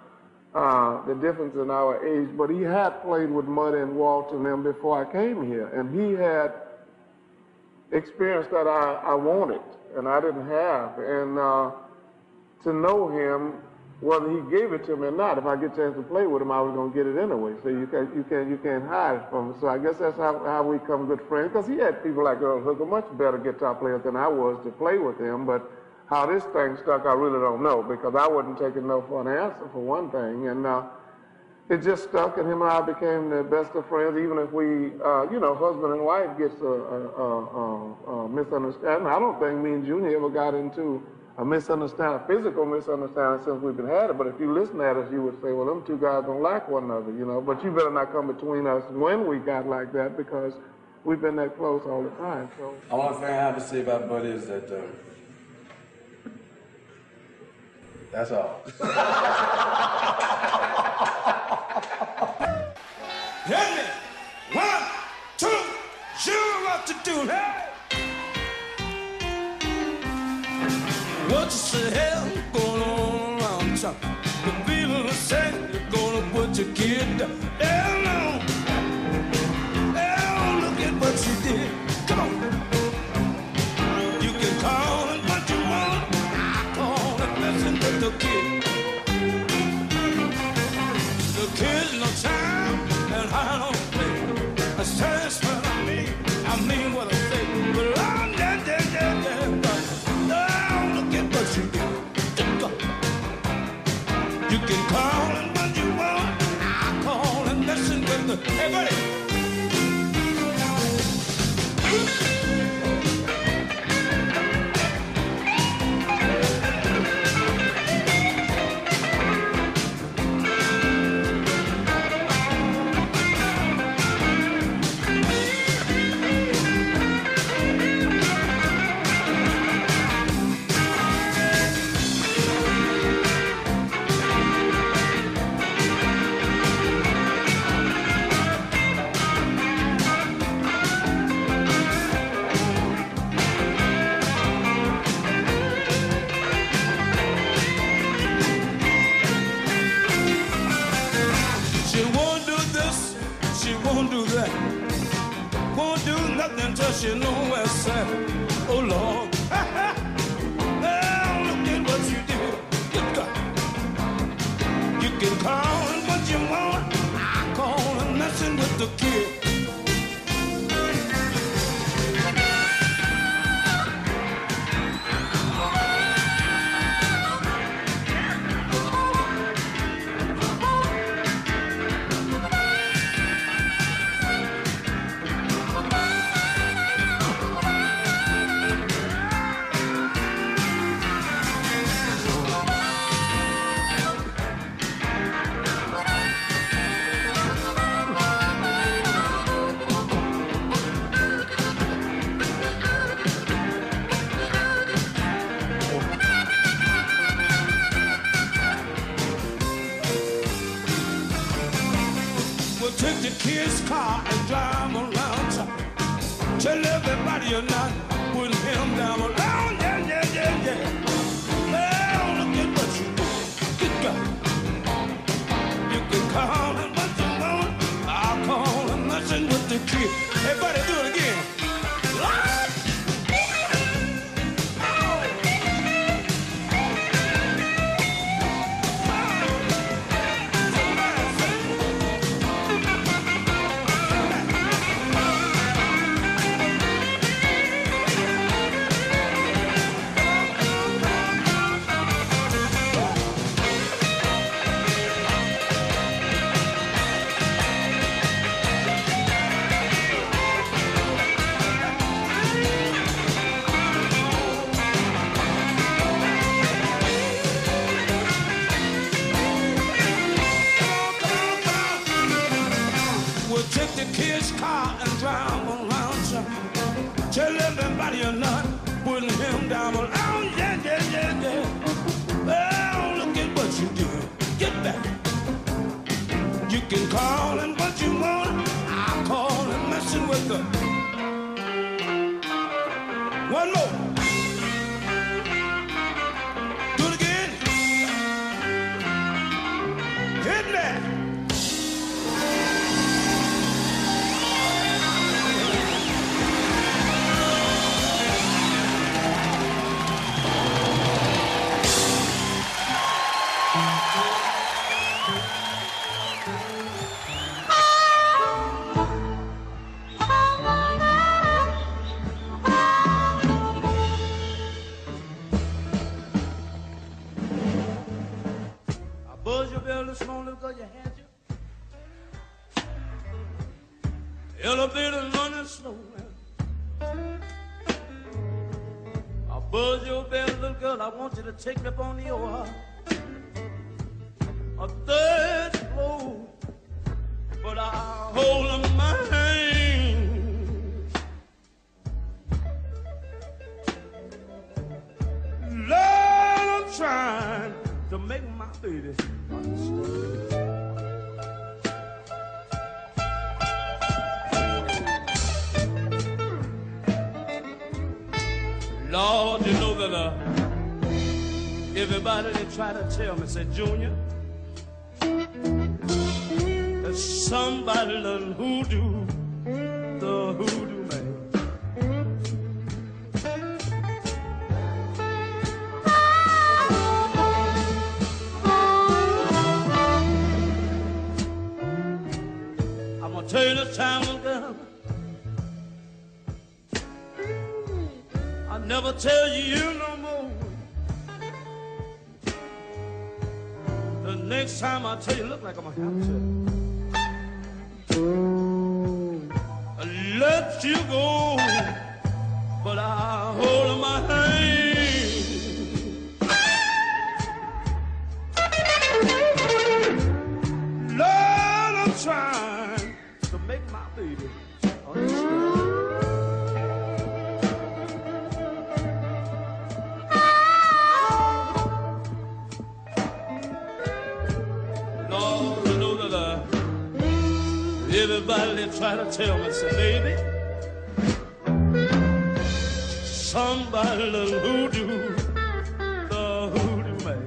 uh, the difference in our age, but he had played with Muddy and Walt and them before I came here, and he had experience that I, I wanted and I didn't have. And uh, to know him, whether he gave it to me or not, if I get a chance to play with him, I was going to get it anyway. So you can't, you can't, you can't hide it from him. So I guess that's how, how we become good friends, because he had people like Earl Hooker, much better guitar players than I was, to play with him. But how this thing stuck, I really don't know, because I wasn't taking no for an answer, for one thing. And uh, it just stuck, and him and I became the best of friends, even if we, uh, you know, husband and wife gets a, a, a, a misunderstanding. I don't think me and Junior ever got into a misunderstanding, a physical misunderstanding since we've been had it. But if you listen at us, you would say, well, them two guys don't like one another, you know. But you better not come between us when we got like that, because we've been that close all the time. So the only thing I have to say about Buddy is that uh, that's all. Hit me. One, two, sure what to do. Hey! What you say, hell, going on around town? The feeling the same, you're gonna put your kid down. Hell no. Hell, look at what you did. Come on. You can call it what you want. I call it messing with the kid. The kid's no time, and I don't play. I says what I mean, I mean what I say. But I'm dead, dead, dead, dead. You can call it what you want. I call it messing with the. Hey, buddy. You know where it's at. Oh Lord, well, look at what you did. Good God. You can call it what you want. I call it messing with the kid. His car and drive around town. Tell everybody you're not putting him down around. Yeah, yeah, yeah, yeah. Well, look at what you do. Good God. You can call it what you want. I'll call it messing with the kid. Hey, buddy, do it again. What? Car and drive around town. Tell everybody you're not putting him down around. Yeah, yeah, yeah, yeah. Well, look at what you do. Get back. You can call it what you want. I call it messing with the. One more. Do it again. elevator running slow. I buzz your bell, little girl, I want you to take me up on the oar. A third floor, but I hold up my hand. Lord, I'm trying to make my baby understand. Lord, you know that uh, everybody they try to tell me, say, Junior, that somebody done hoodoo, the hoodoo man. I'm gonna tell you this time, little girl, I'll never tell you no more. The next time I tell you, look like I'm gonna have to let you go, but I hold my hand. Lord, I'm trying to make my baby understand. Everybody they try to tell me, say, baby, somebody little hoodoo, the hoodoo man.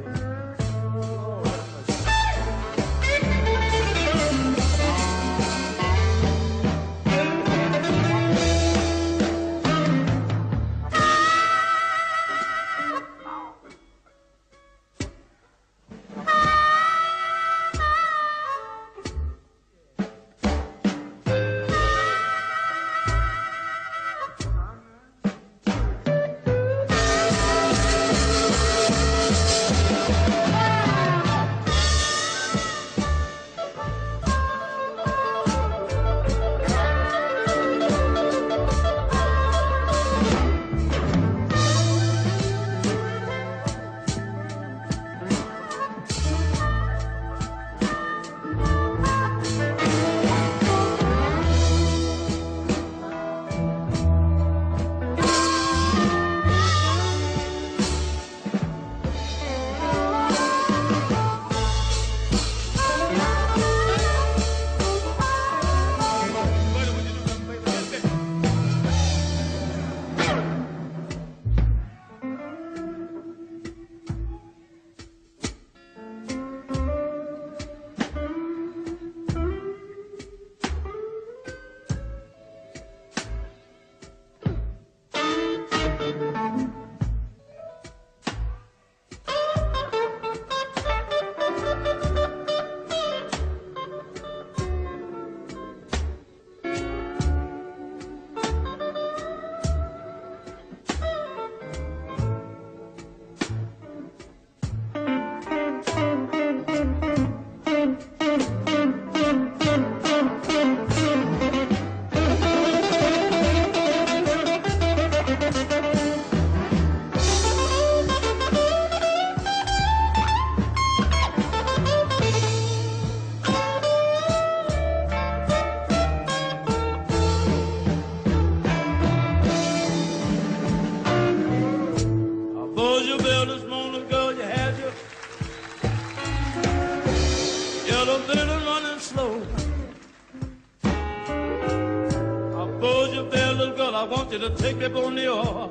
I want you to take me on the oar.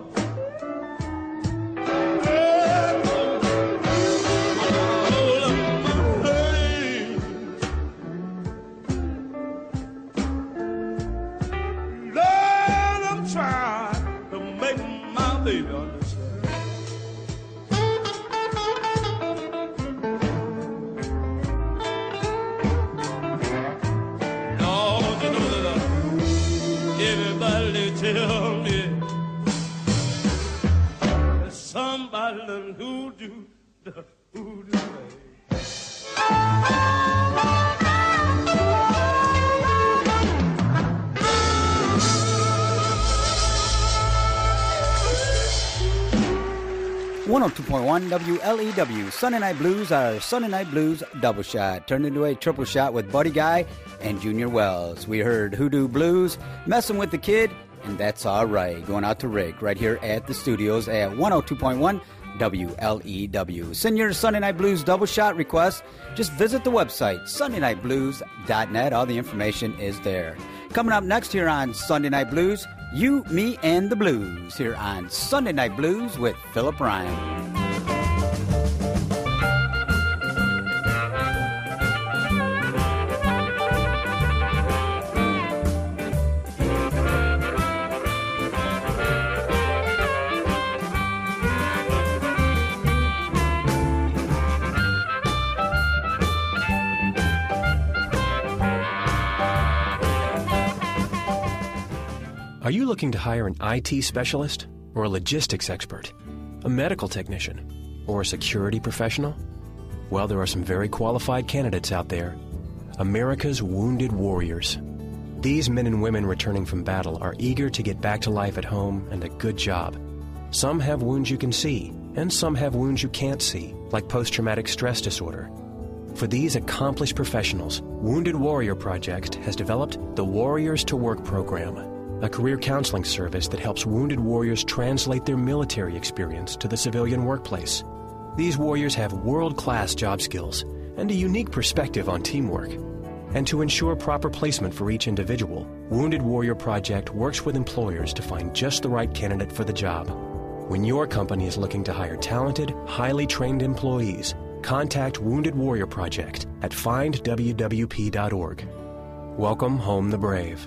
Lord, I'm trying to make my baby understand. Lord, you know that everybody tell me that somebody done hoodoo, the hoodoo way. one oh two point one W L E W. Sunday Night Blues, our Sunday Night Blues double shot. Turned into a triple shot with Buddy Guy and Junior Wells. We heard Hoodoo Blues, Messing with the Kid, and That's All Right. Going out to Rick right here at the studios at one oh two point one W L E W. Send your Sunday Night Blues double shot request. Just visit the website, sunday night blues dot net. All the information is there. Coming up next here on Sunday Night Blues, You, Me, and the Blues. Here on Sunday Night Blues with Philip Ryan. Are you looking to hire an I T specialist or a logistics expert, a medical technician, or a security professional? Well, there are some very qualified candidates out there. America's Wounded Warriors. These men and women returning from battle are eager to get back to life at home and a good job. Some have wounds you can see, and some have wounds you can't see, like post-traumatic stress disorder. For these accomplished professionals, Wounded Warrior Project has developed the Warriors to Work program, a career counseling service that helps wounded warriors translate their military experience to the civilian workplace. These warriors have world-class job skills and a unique perspective on teamwork. And to ensure proper placement for each individual, Wounded Warrior Project works with employers to find just the right candidate for the job. When your company is looking to hire talented, highly trained employees, contact Wounded Warrior Project at find w w p dot org. Welcome home the brave.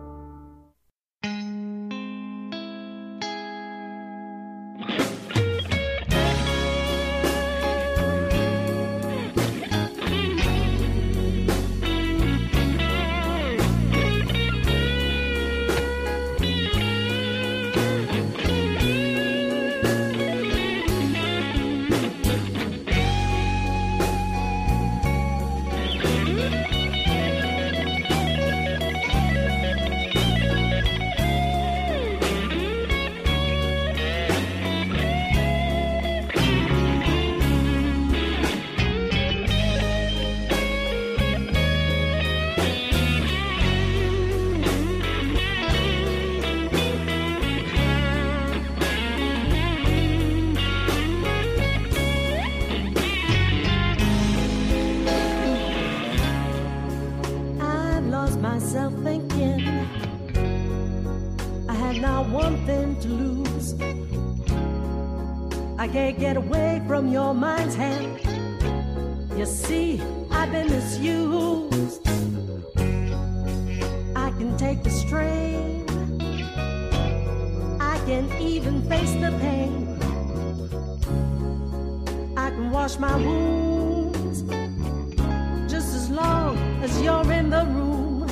Get away from your mind's hand. You see, I've been misused. I can take the strain. I can even face the pain. I can wash my wounds just as long as you're in the room.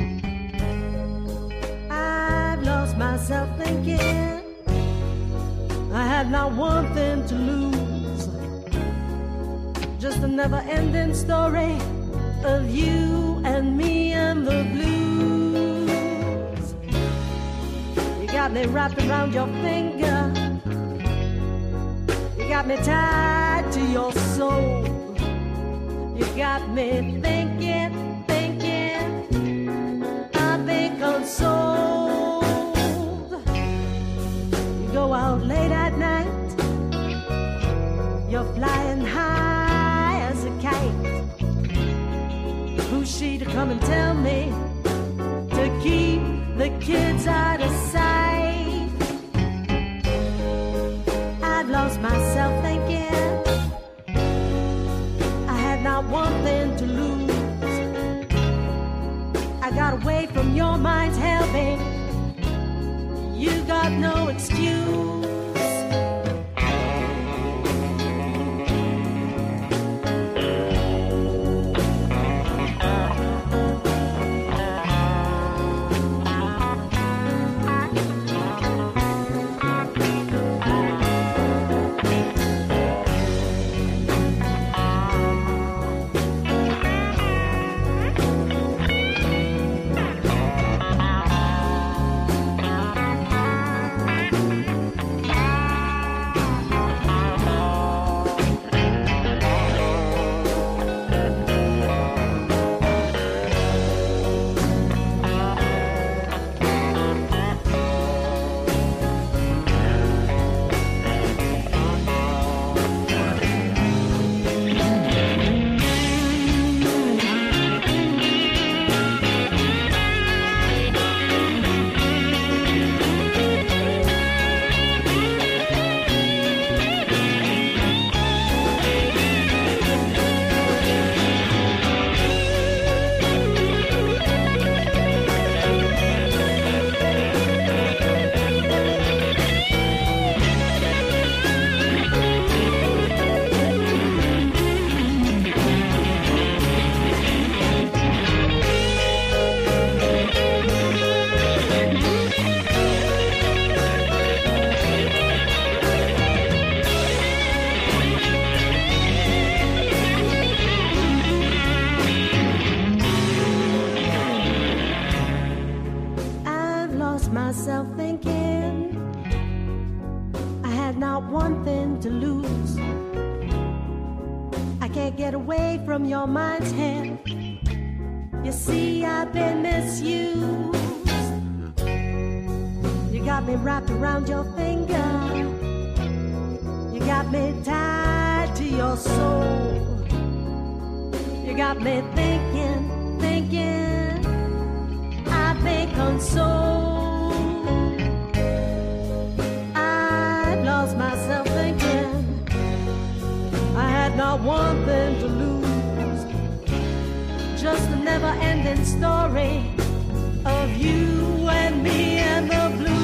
I've lost myself thinking I had not one thing to lose. Just a never-ending story of you and me and the blues. You got me wrapped around your finger. You got me tied to your soul. You got me thinking, thinking I've been consoled. Go out late at night, you're flying high as a kite. Who's she to come and tell me to keep the kids out of sight? I'd lost myself thinking I had not one thing to lose. I got away from your mind's hell, baby. You got no excuse. lost myself thinking I had not one thing to lose. I can't get away from your mind's head. You see, I've been misused. You got me wrapped around your finger. You got me tied to your soul. You got me thinking, thinking I've been consoled. I lost myself thinking I had not one thing to lose. Just a never-ending story of you and me and the blues.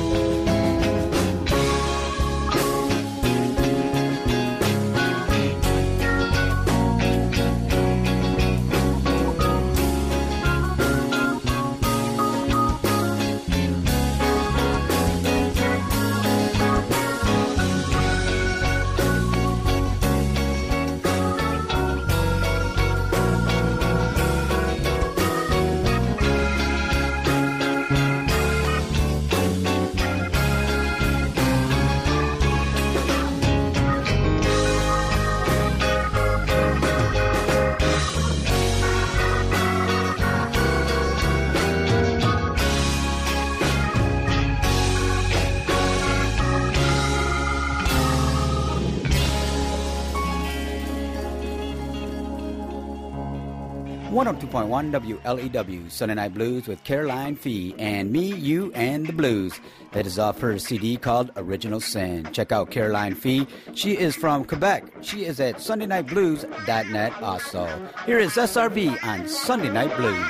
one oh two point one W L E W, Sunday Night Blues with Caroline Fee and Me, You, and the Blues. That is off her C D called Original Sin. Check out Caroline Fee. She is from Quebec. She is at sunday night blues dot net also. Here is S R V on Sunday Night Blues.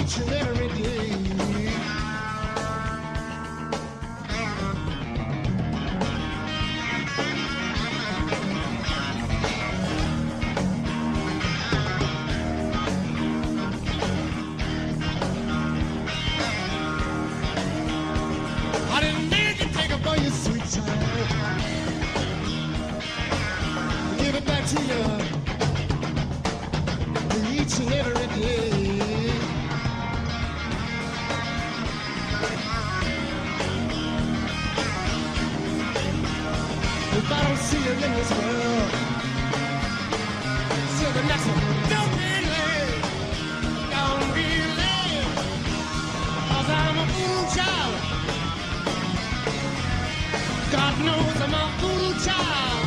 each and every day. I didn't need to take up all your sweet time. Give it back to you each and every day. If I don't see you in this world, see the next one. Don't be late, don't be late, 'cause I'm a fool child. God knows I'm a fool child.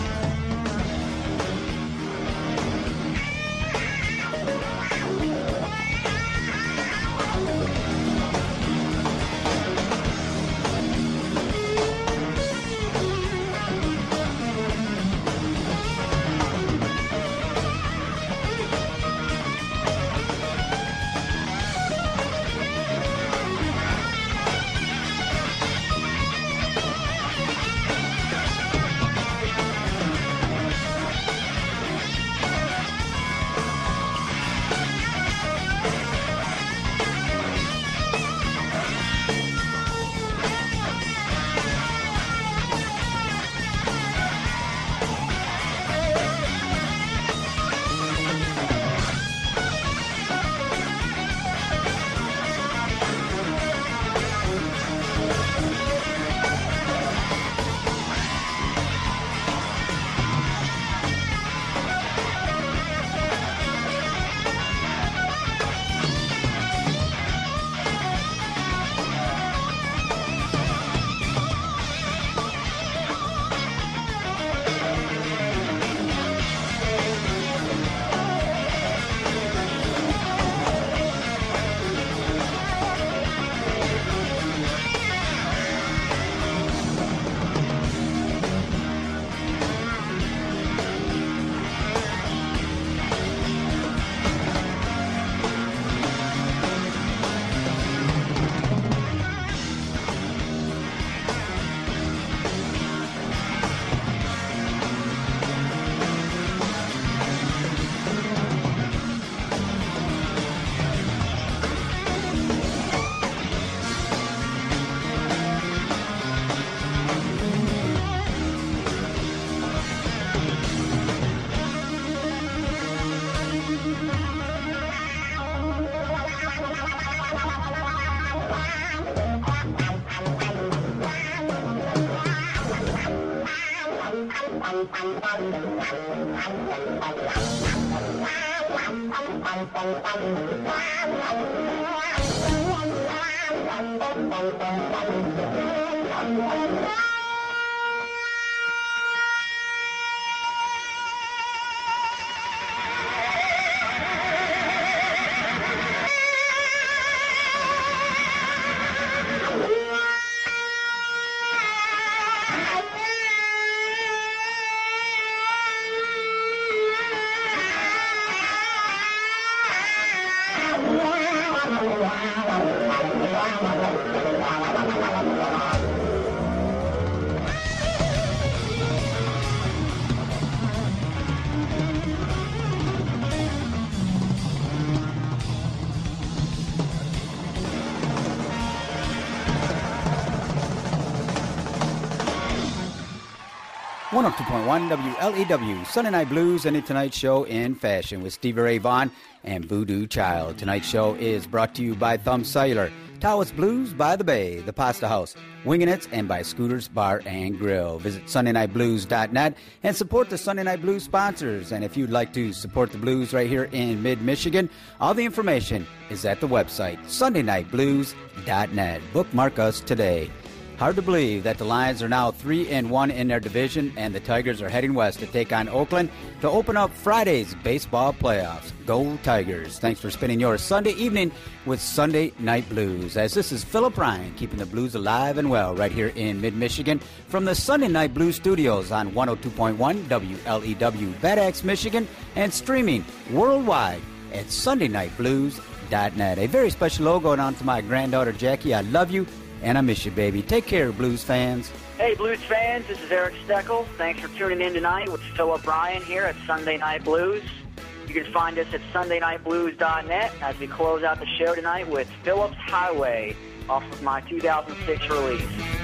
one oh two point one W L E W, Sunday Night Blues and the Tonight Show in fashion with Stevie Ray Vaughan and Voodoo Child. Tonight's show is brought to you by Thumb Cellular, Tawas Blues by the Bay, The Pasta House, Wingin' It's, and by Scooters Bar and Grill. Visit Sunday Night Blues dot net and support the Sunday Night Blues sponsors. And if you'd like to support the blues right here in mid-Michigan, all the information is at the website, Sunday Night Blues dot net. Bookmark us today. Hard to believe that the Lions are now three and one in their division, and the Tigers are heading west to take on Oakland to open up Friday's baseball playoffs. Go Tigers! Thanks for spending your Sunday evening with Sunday Night Blues. As this is Philip Ryan, keeping the blues alive and well right here in mid-Michigan from the Sunday Night Blues studios on one oh two point one W L E W Bad Axe, Michigan, and streaming worldwide at Sunday Night Blues dot net. A very special hello going on to my granddaughter, Jackie. I love you, and I miss you, baby. Take care, Blues fans. Hey, Blues fans, this is Eric Steckel. Thanks for tuning in tonight with Philip Ryan here at Sunday Night Blues. You can find us at sunday night blues dot net as we close out the show tonight with Philip's Highway off of my two thousand six release.